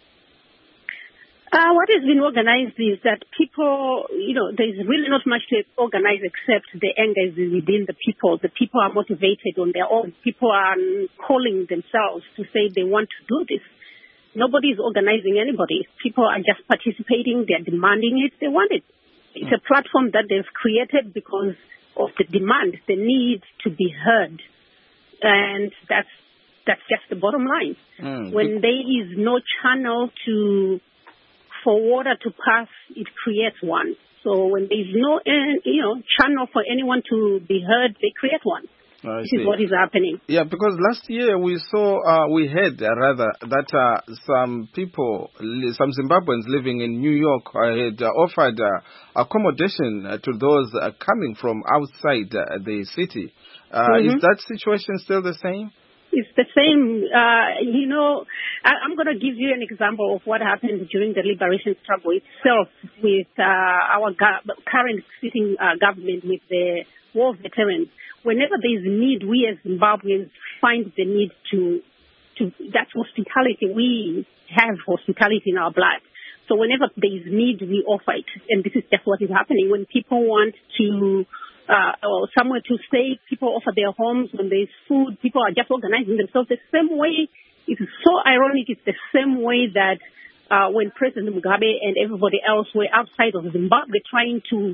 What has been organized is that people, there's really not much to organize except the anger is within the people. The people are motivated on their own. People are calling themselves to say they want to do this. Nobody is organizing anybody. People are just participating. They're demanding it. They want it. It's a platform that they've created because of the demand, the need to be heard. And that's just the bottom line. When there is no channel for water to pass, it creates one. So when there is no channel for anyone to be heard, they create one. This is what is happening. Yeah, because last year we heard that some people, some Zimbabweans living in New York had offered accommodation to those coming from outside the city. Is that situation still the same? It's the same. I'm going to give you an example of what happened during the liberation struggle itself with our current sitting government with the war veterans. Whenever there is need, we as Zimbabweans find the need to that's hospitality. We have hospitality in our blood. So whenever there is need, we offer it. And this is just what is happening. When people want to or somewhere to stay, people offer their homes. When there's food, people are just organizing themselves the same way. It's so ironic. It's the same way that when President Mugabe and everybody else were outside of Zimbabwe trying to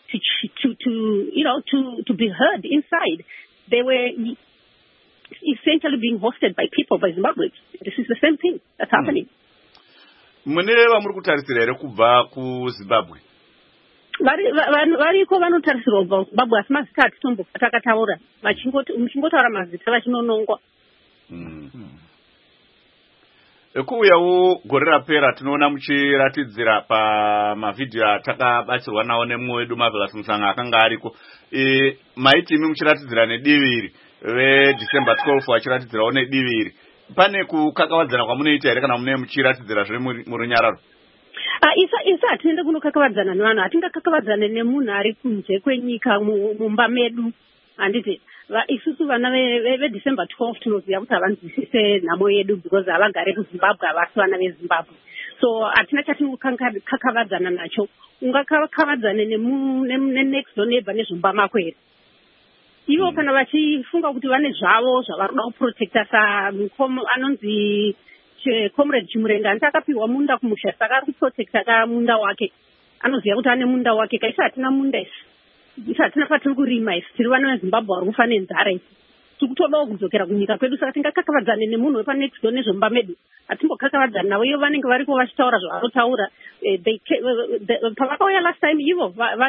be heard inside, they were essentially being hosted by people, by Zimbabweans. This is the same thing that's happening. Muneva muri kutarisira here kubva kuZimbabwe? Variko vanotarisirwa kubva kuZimbabwe asi mazita takataura muchingotaura mazita vachinonongwa. Kuuyawo gore rapera tinoona muchiratidzira pamavhidhiyo atakabatsirwa nawo nemumwe wedu Marvelous Musanga akanga ariko. Maiti imi muchiratidzira nediviri veDecember 12 vachiratidzirawo nediviri. Pane kukakavadzana kwamunoita here kana mune muchiratidzira zviri murunyararo? Isa hatiende kunokakavadzana nevanhu, hatingakakavadzane nemunhu ari kunze kwenyika mumba medu. Handiti isusu vana veDecember 12 tinoziva kuti havanzwisise nhamo yedu because havagare kuZimbabwe, havasi vana veZimbabwe. So hatina chatinokakavadzana nacho. Ungakakavadzane nenext door neighbor nezvomba mako here. Ivo kana vachifunga kuti vane zvavo zvavaroda kuprotecta anonzi Comrade Chimurenga akapiwa munda kumusha saka ari kuprotecta munda wake. Anoziva kuti ane munda wake. Kaisa hatina munda isi hatina patiri kurima isi tiri vana veZimbabwe vari kufa nenzara isi. Tiri kutodawo kudzokera kunyika kwedu saka tingakakavadzane nemunhu wepanext door nezvomba medu. Hatimbokakavadzana navo. Ivo vanenge variko vachitaura zvavarotaura. Pavakauya last time ivo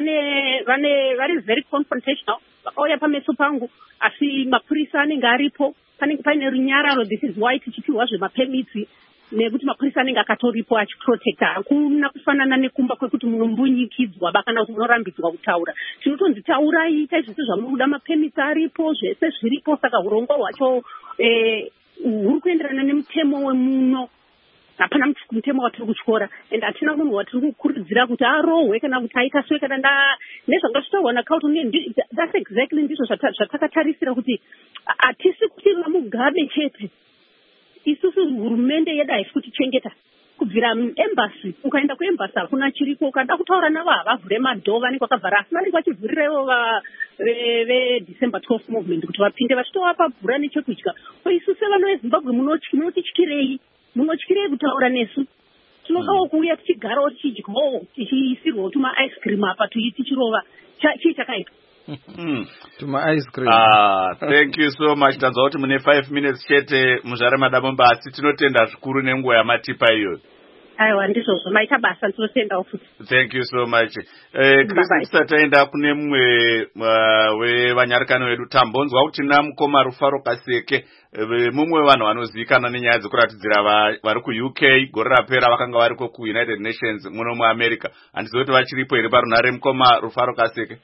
vari very confrontational. Vakauya pameso pangu asi mapurisa anenge aripo. Panenge paine runyararo, this is why tichipiwa zvemapermits nekuti mapurisa anenge akatoripo achiprotecta. Hakuna kufanana nekumba kwekuti munombunyikidzwa kana kuti munorambidzwa kutaura. Tinotonzi taurai, itai zvese zvamunoda, mapermits aripo, zvese zviripo. Saka urongwa hwacho huri kuenderana nemutemo wemuno. Hapana mutemo watiri kutyora. And hatina munhu watiri kukurudzira kuti arohwe kana kuti aikaswe kana nezvanga zvitaurwa naKauto. That's exactly ndizvo zvatakatarisira kuti hatisi kuti vaMugabe chete. Isusu hurumende yedu haisi kutichengeta. Kubvira embassy, ukaenda kuembassy hakuna chiriko. Ukada kutaura navo havavhure madhoo, vanenge vakavhara. Asi vanenge vachivhurirewo veDecember 12 movement kuti vapinde vachitovapa bvura nechekudya. Isusu vana veZimbabwe munotityirei? Munotyirei kutaura nesu? Tinodawo kuuya tichigarawo tichidyawo tichiisirwawo tuma ice cream apa tichirova. Chii chakaita? Tuma ice cream. Thank you so much. Tanzwa kuti mune 5 minutes chete muzvare madamomba asi tinotenda zvikuru nenguva yamatipa iyo. Aiwa ndizvozvo maita basa ndinotendawo futi. Thank you so much. Chris taenda kune mumwe wevanyarikani vedu tambonzwa kuti namukoma Rufaro Kaseke mumwe wevanhu vanozivikana nenyaya dzekuratidzira vari kuUK gore rapera vakanga variko kuUnited Nations muno muAmerica. Handizivi kuti vachiripo here parunhare mukoma Rufaro Kaseke?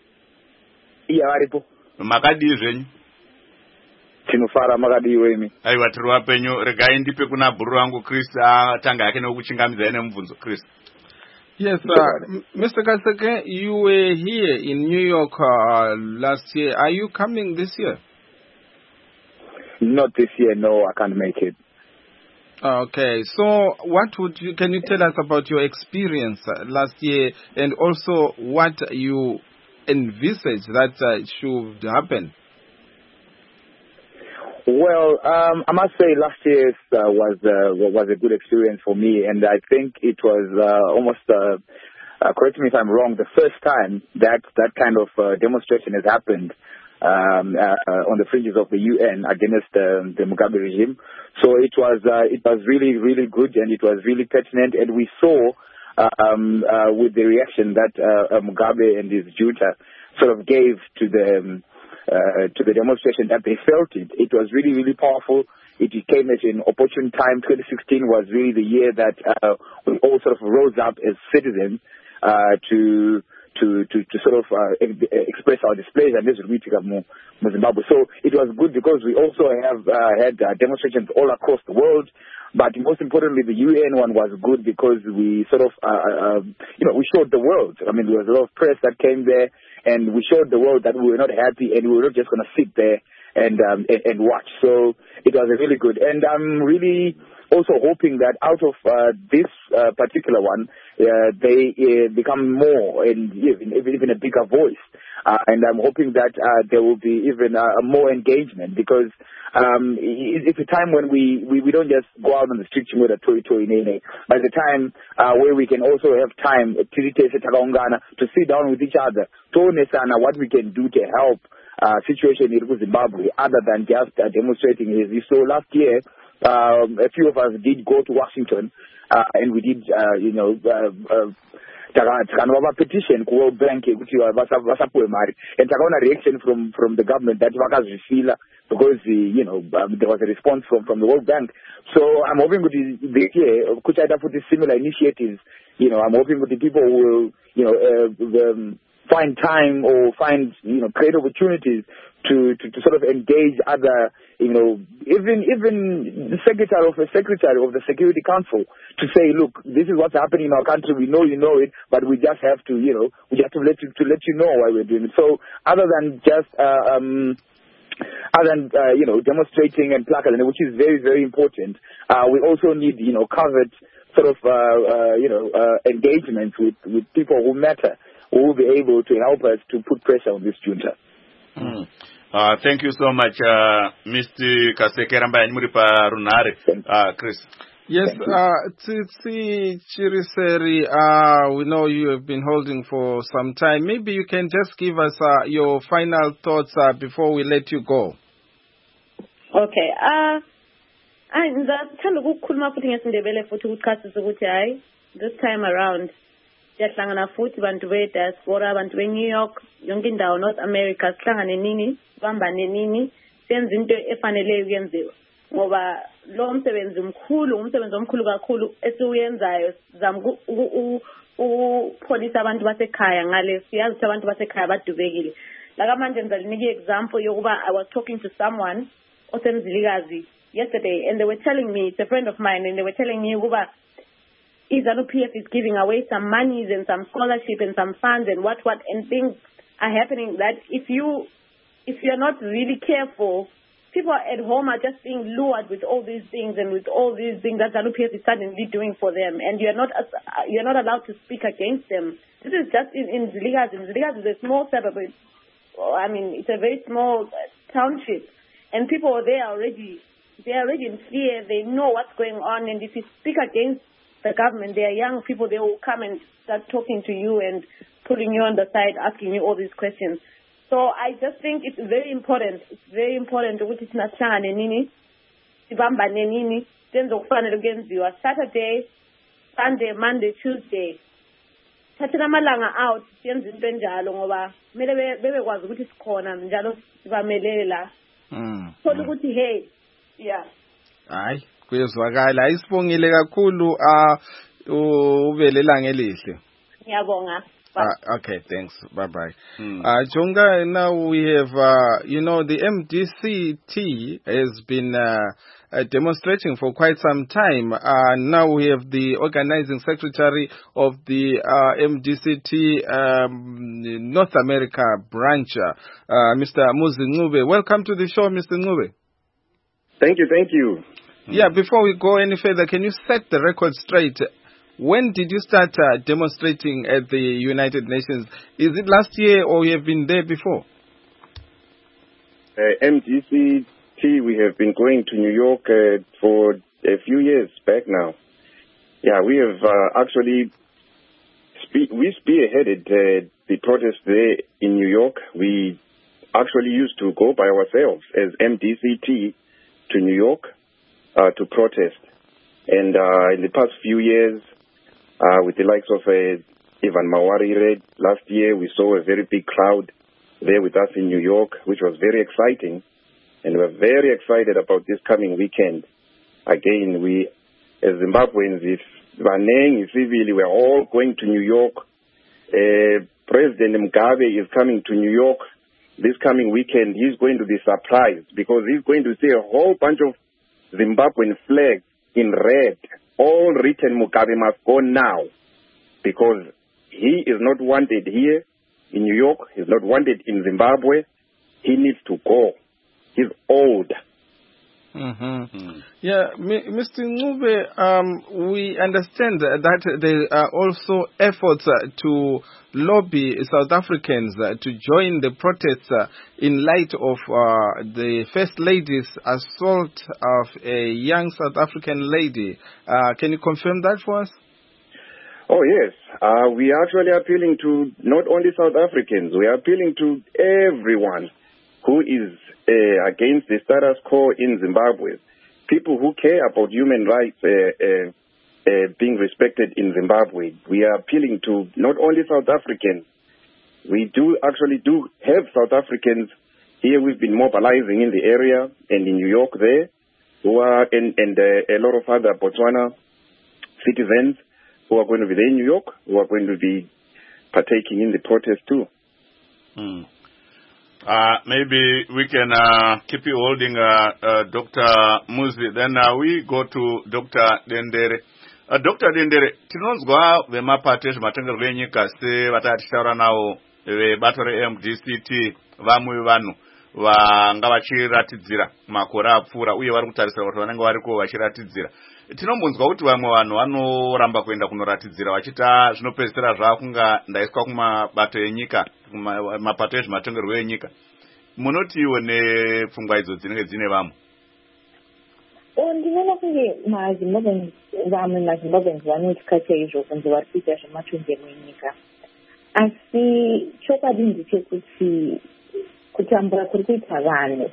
Iya varipo. Makadii zvenyu? Tinofara makadiwe imi. Aiwa tiri wapenyu. Regai ndipe kuna bhuru wangu Chris tanga yake nekuchingamidza nemubvunzo Chris. Yes, Mr. Kaseke, you were here in New York last year. Are you coming this year? Not this year, no, I can't make it. Okay, so can you tell us about your experience last year and also what you envisage that should happen? Well, I must say last year was a good experience for me, and I think it was almost, correct me if I'm wrong, the first time that kind of demonstration has happened on the fringes of the UN against the Mugabe regime. So it was really, really good, and it was really pertinent, and we saw with the reaction that Mugabe and his junta sort of gave to the demonstration, that they felt it. It was really, really powerful. It came at an opportune time. 2016 was really the year that we all sort of rose up as citizens to sort of express our displeasure and this Zimbabwe. So it was good because we also have had demonstrations all across the world. But most importantly, the UN one was good because we sort of, we showed the world. I mean, there was a lot of press that came there, and we showed the world that we were not happy and we were not just going to sit there and watch. So it was really good. And I'm really also hoping that out of this particular one, they become more and even a bigger voice. And I'm hoping that there will be even more engagement because it's a time when we don't just go out on the streets with a toy nene. But it's a time where we can also have time to sit down with each other, to understand what we can do to help situation in Zimbabwe other than just demonstrating. So last year, a few of us did go to Washington and we did, takanova petition ku World Bank kuti vasapuwe mari, and takaona reaction from the government that vakazvifila because there was a response from the World Bank. So I'm hoping kuti this year kuchaita futi similar initiatives. I'm hoping that the people will find time or find create opportunities to sort of engage other even the secretary of the Security Council to say, look, this is what's happening in our country. We know you know it, but we just have to let you know why we're doing it. So other than just demonstrating and placarding, which is very, very important, we also need covered sort of engagement with people who matter, who will be able to help us to put pressure on this junta. Thank you so much, Mr. Kasekera Mbayani muri pa Runare. Chris. Yes, Tsitsi Chiriseri, we know you have been holding for some time. Maybe you can just give us your final thoughts before we let you go. Okay. Ngithanda ukukhuluma futhi ngesindebele futhi ukuchasisa ukuthi hayi this time around siyahlangana futhi bantu be-diaspora, abantu be-New York, yonke indawo, North America, sihlangane nini, sibambane nini, senze into efaneleyo ukuyenziwa. Ngoba lo umsebenzi omkhulu kakhulu esiwenzayo, sizama ukupholisa abantu basekhaya ngale, siyazi ukuthi abantu basekhaya badubekile. Laka manje ngizalinika example yokuba I was talking to someone osemzilikazi yesterday, and they were telling me, it's a friend of mine, and they were telling me ukuba ZANU-PF is giving away some monies and some scholarship and some funds and what, and things are happening that if you're not really careful, people at home are just being lured with all these things and with all these things that ZANU-PF is suddenly doing for them, and you're not allowed to speak against them. This is just in Zilikazi. Zilikazi is a small suburb. It's a very small township, and people there are already in fear. They know what's going on, and if you speak against the government, they are young people, they will come and start talking to you and putting you on the side, asking you all these questions. So I just think it's very important. It's very important ukuthi sinahlangane nini, sibambane nini, senze okufanele ukwenziwa Saturday, Sunday, Monday, Tuesday. Thathela amalanga out siyenze into enjalo ngoba kumele bebekwazi ukuthi sikhona njalo sibamelele la. Thola ukuthi hey, yeah. Hayi, kuyezwakala. Isibongile kakhulu ubelelanga elihle. Ngiyabonga. Okay, thanks. Bye-bye. Jonga, now we have, the MDCT has been demonstrating for quite some time. Now we have the organizing secretary of the MDCT North America branch, Mr. Muzi Ncube. Welcome to the show, Mr. Ncube. Thank you. Yeah, before we go any further, can you set the record straight? When did you start demonstrating at the United Nations? Is it last year or you have been there before? MDCT, we have been going to New York for a few years back now. Yeah, we have actually we spearheaded the protest there in New York. We actually used to go by ourselves as MDCT to New York to protest. And in the past few years, with the likes of Evan Mawarire, last year we saw a very big crowd there with us in New York, which was very exciting. And we're very excited about this coming weekend. Again, we, as Zimbabweans, we're all going to New York. President Mugabe is coming to New York this coming weekend. He's going to be surprised because he's going to see a whole bunch of Zimbabwean flags in red, all written Mugabe must go now, because he is not wanted here in New York. He's not wanted in Zimbabwe. He needs to go. He's old. Yeah, Mr. Ncube, we understand that there are also efforts to lobby South Africans to join the protests in light of the First Lady's assault of a young South African lady. Can you confirm that for us? Oh, yes. We are actually appealing to not only South Africans, we are appealing to everyone who is against the status quo in Zimbabwe. People who care about human rights being respected in Zimbabwe. We are appealing to not only South Africans. We do have South Africans here. We've been mobilizing in the area and in New York there, who are and a lot of other Botswana citizens who are going to be there in New York, who are going to be partaking in the protest too. Maybe we can keep you holding, Dr. Muzi. Then we go to Dr. Dendere. Dr. Dendere, tinonzwa vemapato ezvematongerwo enyika sevatatisaura navo vebato reMDCT vamwe vanhu vanga vachiratidzira makore apfuura uye vari kutarisira kuti vanenge variko vachiratidzira. Tinombonzwa kuti vamwe vanhu vanoramba kuenda kunoratidzira vachita zvinopedzisira zvakunga ndaiswa kumabato enyika, mapato ezvematongerwo enyika. Munotiwo nepfungwa idzo dzinenge dzine vamwe? Ndinoona kunge vamwe mazimbabweans vanotya chaizvo kunzi vari kuita zvematongerwo enyika, asi chokwadi ndechekuti kutambura kuri kuita vanhu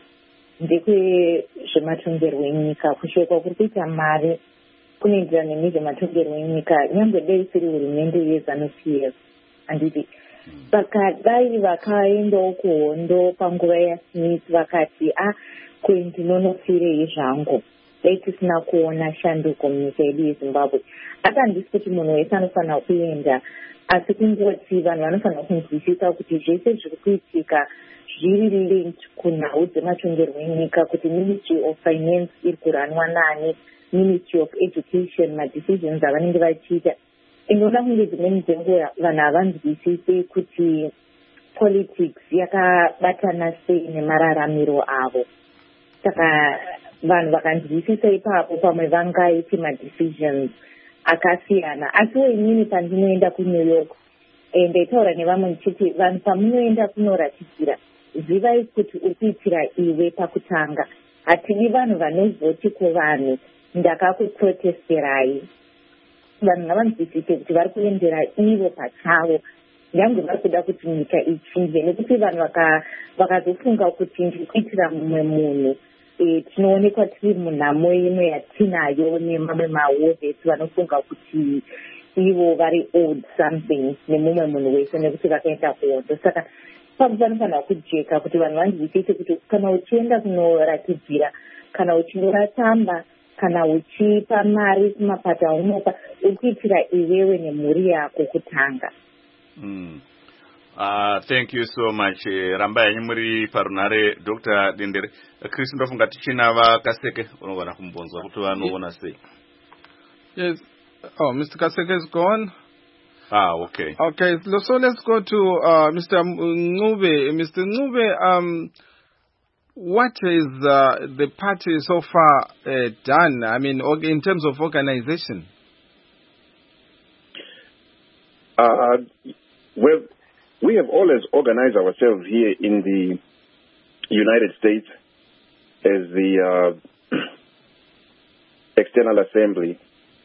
ndekwezvematongerwo enyika, kushekwa kuri kuita mari kunoenderana nezvematongerwo enyika, nyangwe dai isiri hurumende yeZANU-PF handiti. Saka dai vakaendawo kuhondo panguva yaSmith vakati ndinonofirei zvangu, dai tisina kuona shanduko munyika yedu yeZimbabwe. Asi handisi kuti munhu wese anofanira kuenda, asi kungoti vanhu vanofanira kunzwisisa kuti zvese zviri kuitika zviri linked kunhau dzematongerwo enyika, kuti Ministry of Finance iri kuranwa nani, Ministry of Education, madecisions avanenge vachiita. Inoda kunge dzimweni dzenguva vanhu havanzwisise kuti politics yakabatana sei nemararamiro avo. Saka vanhu vakanzwisisa ipapo pamwe vangaiti madecisions akasiyana. Asiwo inini pandinoenda kuNew York ndaitaura nevamwe ndichiti vanhu pamunoenda kunoratidzira, zivai kuti uri kuitira iwe pakutanga. Hatidi vanhu vanozoti kuvanhu ndakakuprotesterai. Vanhu ngavanzwisise kuti vari kuendera ivo pachavo, nyange vari kuda kuti nyika ichinje, nekuti vanhu vakazofunga kuti ndiri kuitira mumwe munhu, tinoonekwa tiri munhamo imwe yatinayo nemamwe mahovhesi vanofunga kuti ivo vari owed something nemumwe munhu wese nekuti vakaenda kuhondo. Saka panofanira kujeka kuti vanhu vanzwisise kuti kana uchienda kunoratidzira, kana uchiratamba, kana uchipa mari kumapato aunopa, uri kuitira iwewe nemhuri yako kutanga. Thank you so much. Ramba yanyu muri parunare Dr. Dendere. Chris ndofunga tichina vaKaseke unogona kumbonzwa kuti vanoona sei. Yes. Oh, Mr. Kaseke is gone. Okay. Okay, so let's go to Mr. Ncube. Mr. Ncube, what is the party so far done? I mean, in terms of organization? Well, we have always organized ourselves here in the United States as the External Assembly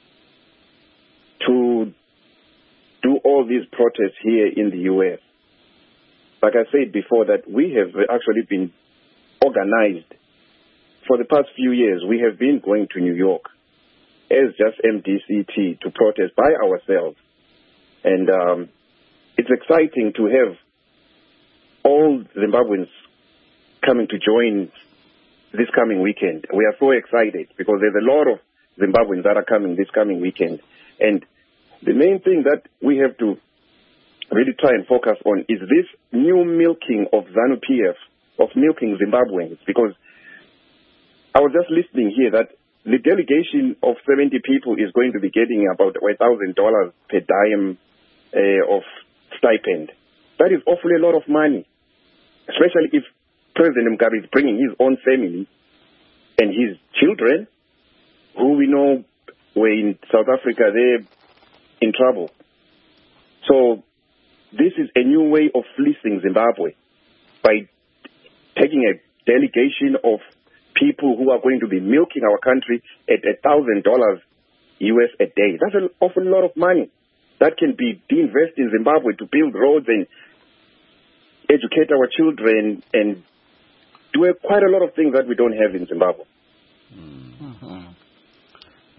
to do all these protests here in the U.S. Like I said before, that we have actually been organized for the past few years. We have been going to New York as just MDCT to protest by ourselves. And it's exciting to have all Zimbabweans coming to join this coming weekend. We are so excited because there's a lot of Zimbabweans that are coming this coming weekend. And the main thing that we have to really try and focus on is this new milking of ZANU-PF, of milking Zimbabweans. Because I was just listening here that the delegation of 70 people is going to be getting about $1,000 per dime of stipend. That is awfully a lot of money, especially if President Mugabe is bringing his own family and his children, who we know were in South Africa, they're in trouble. So this is a new way of fleecing Zimbabwe by taking a delegation of people who are going to be milking our country at $1,000 US a day. That's an awful lot of money that can be invested in Zimbabwe to build roads and educate our children and do quite a lot of things that we don't have in Zimbabwe.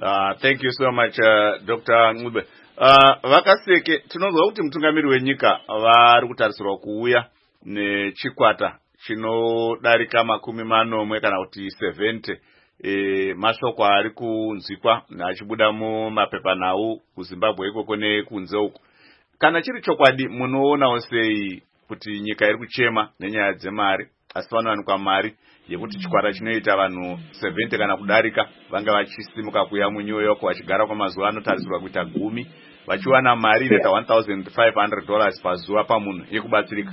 Thank you so much, Dr. Ncube. Vakaseke, tinozwa kuti mutungamiri wenyika vari kutarisirwa kuuya nechikwata chinodarika 40 kana kuti 70 mashoko ari kunzwikwa achibuda mumapepanhau kuZimbabwe ikoko nekunze uko. Kana chiri chokwadi, munoonawo sei kuti nyika iri kuchema nenyaya dzemari, asi panowanikwa mari yekuti chikwata chinoita vanhu 70 kana kudarika vanga vachisimuka kuya muNew York vachigara kwamazuva anotarisirwa kuita 10 vachiwana mari inoita $1,500 pazuva pamunhu yekubatsirika?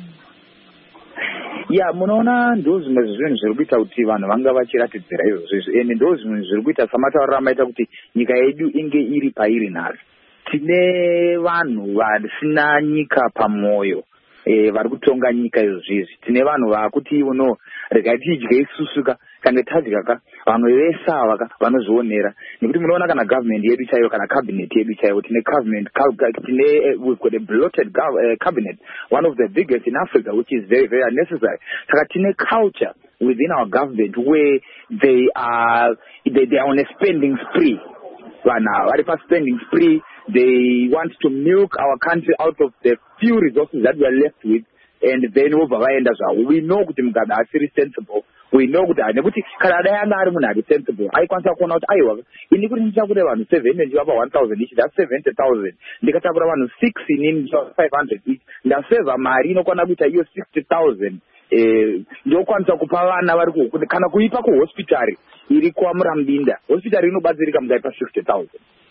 Munoona ndo zvimwe zvinhu zviri kuita kuti vanhu vanga vachiratidzira izvozvo, ende ndo zvinhu zviri kuita samataurira maita kuti nyika yedu inge iri pairi nhasi. Tine vanhu vasina nyika pamwoyo, vari kutonga nyika izvozvizvi. Tine vanhu vakuti regai tidye isusuka kana tadya vanhu vese ava vanozvionera, nekuti munoona kana government yedu chaiyo kana cabinet yedu chaiyo, tine government we've got a bloated cabinet, one of the biggest in Africa, which is very very unnecessary. Saka tine culture within our government where they are on a spending spree. Vari pa spending spree. They want to milk our country out of the few resources that we are left with, and then we know kuti Mugabe asiri sensible. We know kuti kana dai anga ari munhu ari sensible aikwanisa kuona kuti aiwa ini kuti ndichakure vanhu 7 ndichivapa 1,000 each, that's 70,000. Ndikatakura vanhu 6 inini 500 each, ndaseva mari inokwana kuita iyo 60,000. Ndokwanisa kupa vana vari kuti kana kuipa kuhospitari iri kwaMurambinda, hospitari inobatsirika mungaipa 60,000.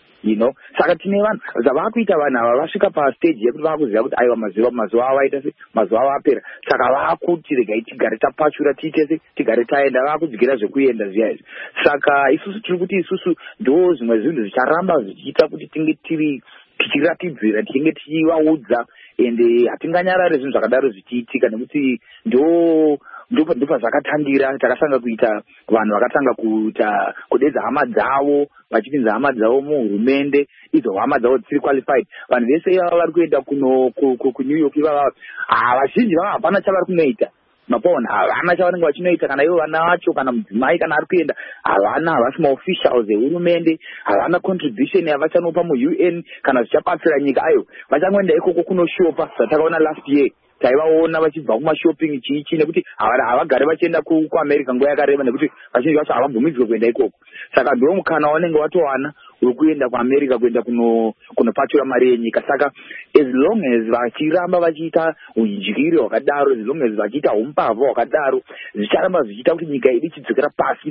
Saka tine vanhu zvavakuita vanhu ava vasvika pastage yekuti vakuziva kuti aiwa mazuva avo aita se, mazuva avo apera. Saka vakuti regai tigare tapachura tiite se, tigare taenda, vakudyira zvekuenda zviya izvi. Saka isusu tiri kuti isusu ndo zvimwe zvinhu zvicharamba zvichiita kuti tinge tichiratidzira, tinge tichivaudza, ende hatinganyarare zvinhu zvakadaro zvichiitika, nekuti ndo pazvakatangira. Takatanga kuita vanhu vakatanga kudedza hama dzavo, vachipinza hama dzavo muhurumende, idzo hama dzavo dzisiri qualified. Vanhu vese ivava vari kuenda kuNew York ivava vazhinji vava hapana chavari kunoita. Mapaona havana chavanenge vachinoita, kana ivo vana vacho kana mudzimai kana ari kuenda havasi maofficials ehurumende, havana contribution yavachanopa muUN kana zvichabatsira nyika ayo. Vachangoenda ikoko kunoshopa zvatakaona last year. Taivaona vachibva kumashopping chichi, nekuti havagare vachienda kuAmerica nguva yakareba, nekuti vazhinji vacho havabvumidzwe kuenda ikoko. Saka ndo mukana wanenge watowana wekuenda kuAmerica kuenda kunopachura mari yenyika. Saka as long as vachiramba vachiita udyiri hwakadaro, as long as vachiita umbavha hwakadaro, zvicharamba zvichiita kuti nyika yedu ichidzokera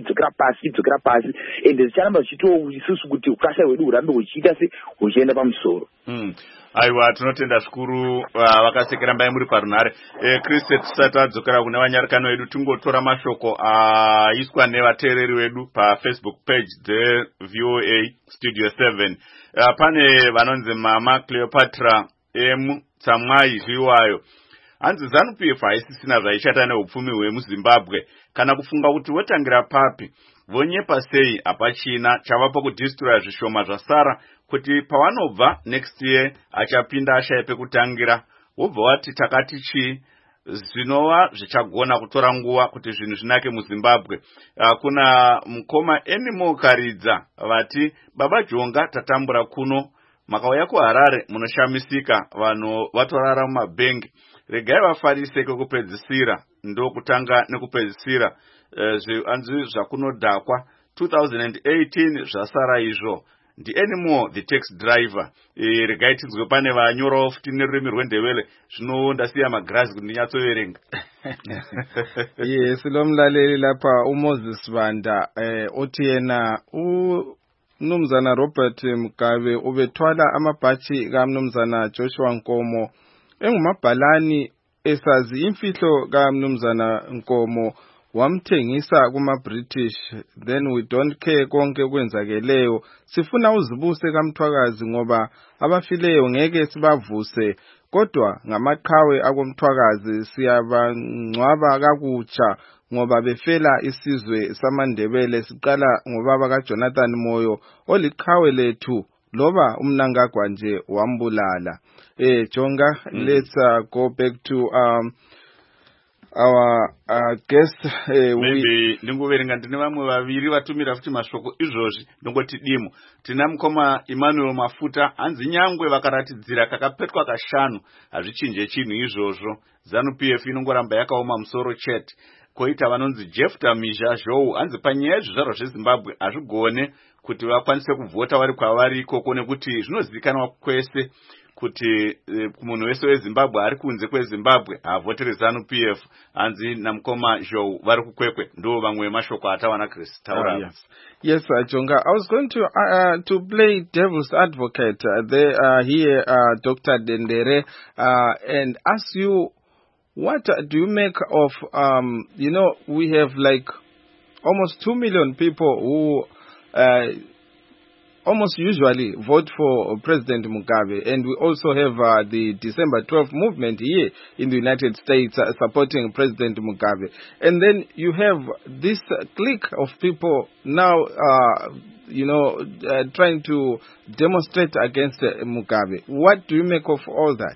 pasi, ende zvicharamba zvichitowo isusu kuti ukasha hwedu hurambe huchiita se huchienda pamusoro. Aiwa, tinotenda zvikuru vakasekera mbai muri parunhare. Kriste, tisati tadzokera kune vanyarikano vedu, tingotora mashoko aiswa nevateereri vedu paFacebook page dzeVOA Studio 7. Pane vanonzi Mama Cleopatra M Tsamwai Zviwayo. Hanzi ZANU-PF haisisina zvaichata neupfumi hwemuZimbabwe, kana kufunga kuti votangira papi, vonyepa sei hapachina chavapo kudhistroya zvishoma zvasara, kuti pavanobva next year achapinda ashaye pekutangira. Wobva wati takati chii, zvinova zvichagona kutora nguva kuti zvinhu zvinake muZimbabwe. Kuna mukoma Enimo Karidza vati, baba Jonga tatambura kuno, makauya kuHarare munoshamisika, vanhu vatorara mumabhengi. Regai vafarise kwekupedzisira, ndo kutanga nekupedzisira. Anzi zvakunodhakwa 2018 zvasara izvo. Ndienimo the tax driver. Regai tinzwe pane vanyorawo futi nerurimi rwendebele, zvino ndasiya magirazi kuti ndinyatsoverenga. Yes, lomlaleli lapha uMoses Vanda uthi yena uMnumzana Robert Mugabe ubethwala amabhathi kaMnumzana Joshua Nkomo engumabhalani esazi imfihlo kaMnumzana Nkomo wamthengisa kuma-British, then we don't care konke kwenzakeleyo. Sifuna uzibuse kaMthwakazi ngoba abafileyo ngeke sibavuse, kodwa ngamaqhawe akoMthwakazi siyabangcwaba kakutsha ngoba befela isizwe samaNdebele. Siqala ngobaba kaJonathan Moyo oliqhawe lethu, loba umNangagwa nje wambulala. Jonga, let's go back to our guest. Maybe ndingoverenga ndine vamwe vaviri vatumira futi mashoko izvozvi ndongoti dimo. Tina mukoma Emmanuel Mafuta hanzi nyangwe vakaratidzira kakapetwa kashanu hazvichinje chinhu izvozvo. ZANU-PF inongoramba yakaoma musoro chete. Koita vanonzi Jefta Mizha Zhou hanzi panyaya yezvizvarwa zveZimbabwe hazvigone kuti vakwanise kuvhota vari kwavari ikoko nekuti zvinozivikanwa kwese kuti munhu wese weZimbabwe ari kunze kweZimbabwe havhotere ZANU-PF. Hanzi namukoma Zhou vari kukwekwe ndo vamwe mashoko atawana Chris taura. Yes, Jonga. I was going to play devil's advocate there here, Dr. Dendere, and ask you, what do you make of, we have like almost 2 million people who almost usually vote for President Mugabe, and we also have the December 12th movement here in the United States supporting President Mugabe. And then you have this clique of people now, trying to demonstrate against Mugabe. What do you make of all that?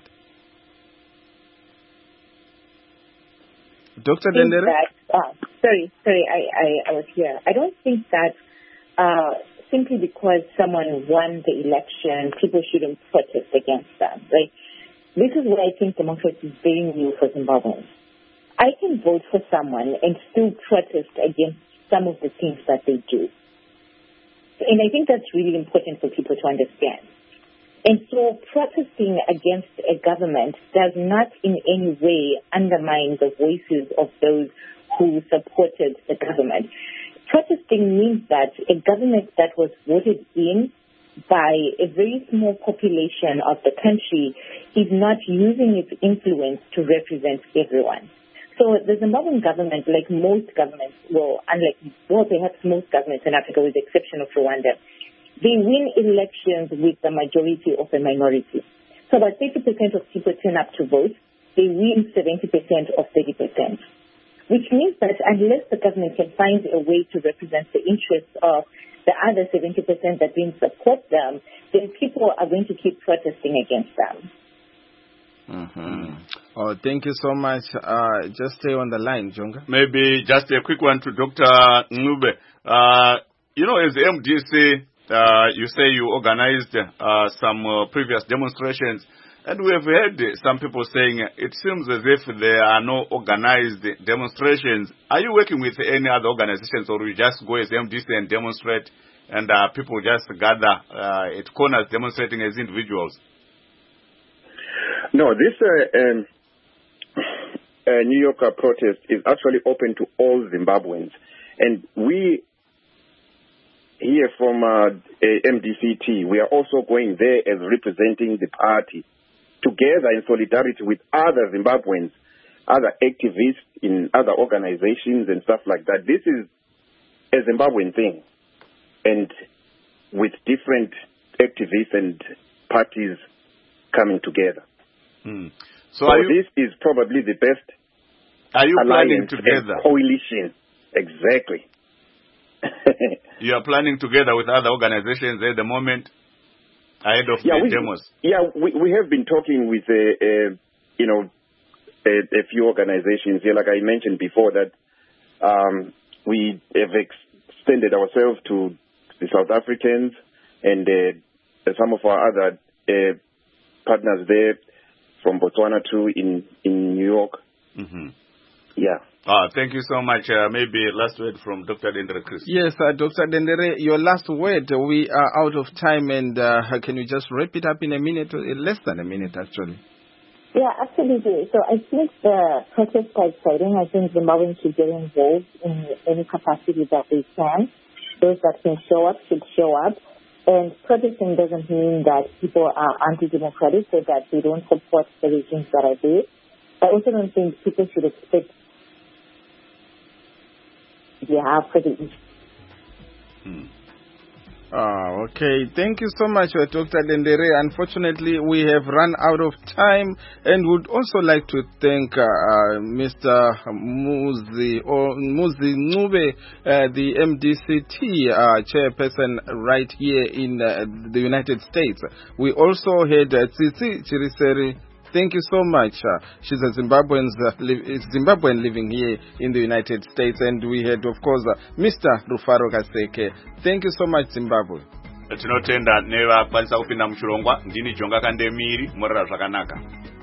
Dr. Dendere? Sorry, I was here. I don't think that simply because someone won the election, people shouldn't protest against them, right? This is why I think democracy is very new for Zimbabweans. I can vote for someone and still protest against some of the things that they do. And I think that's really important for people to understand. And so protesting against a government does not in any way undermine the voices of those who supported the government. Protesting means that a government that was voted in by a very small population of the country is not using its influence to represent everyone. So the Zimbabwean government, like most governments, perhaps most governments in Africa with the exception of Rwanda, they win elections with the majority of a minority. So about 30% of people turn up to vote. They win 70% of 30%. Which means that unless the government can find a way to represent the interests of the other 70% that didn't support them, then people are going to keep protesting against them. Mm-hmm. Oh, thank you so much. Just stay on the line, Jonga. Maybe just a quick one to Dr. Ngube. As the MDC, you say you organized some previous demonstrations. And we have heard some people saying it seems as if there are no organized demonstrations. Are you working with any other organizations, or you just go as MDC and demonstrate, and people just gather at corners demonstrating as individuals? No, this New York protest is actually open to all Zimbabweans. And we here from MDCT, we are also going there as representing the party, together in solidarity with other Zimbabweans, other activists in other organizations and stuff like that. This is a Zimbabwean thing, and with different activists and parties coming together. So this is probably the best planning together? Coalition. Exactly. You are planning together with other organizations at the moment? Ahead of the demos. We have been talking with a few organizations here. Like I mentioned before, that we have extended ourselves to the South Africans and some of our other partners there from Botswana too in New York. Mm-hmm. Yeah. Thank you so much. Maybe last word from Dr. Dendere Chris. Yes, Dr. Dendere, your last word. We are out of time, and can you just wrap it up in a minute, less than a minute actually? Yeah, absolutely. So I think the protests are exciting. I think Zimbabweans should get involved in any capacity that they can. Those that can show up should show up. And protesting doesn't mean that people are anti-democratic or that they don't support the regimes that are there. I also don't think people should expect for the issue. Okay. Thank you so much, Dr. Dendere. Unfortunately, we have run out of time, and would also like to thank Mr. Muzi Ngube, the MDCT chairperson right here in the United States. We also had Tsitsi Chiriseri Thank you so much. She's a Zimbabwean living here in the United States, and we had, of course, Mr. Rufaro Kaseke. Thank you so much, Zimbabwe. Tinotenda nevakwanisa kupinda muchirongwa. Ndini Jonga Kandemiri, Morera Zvakanaka.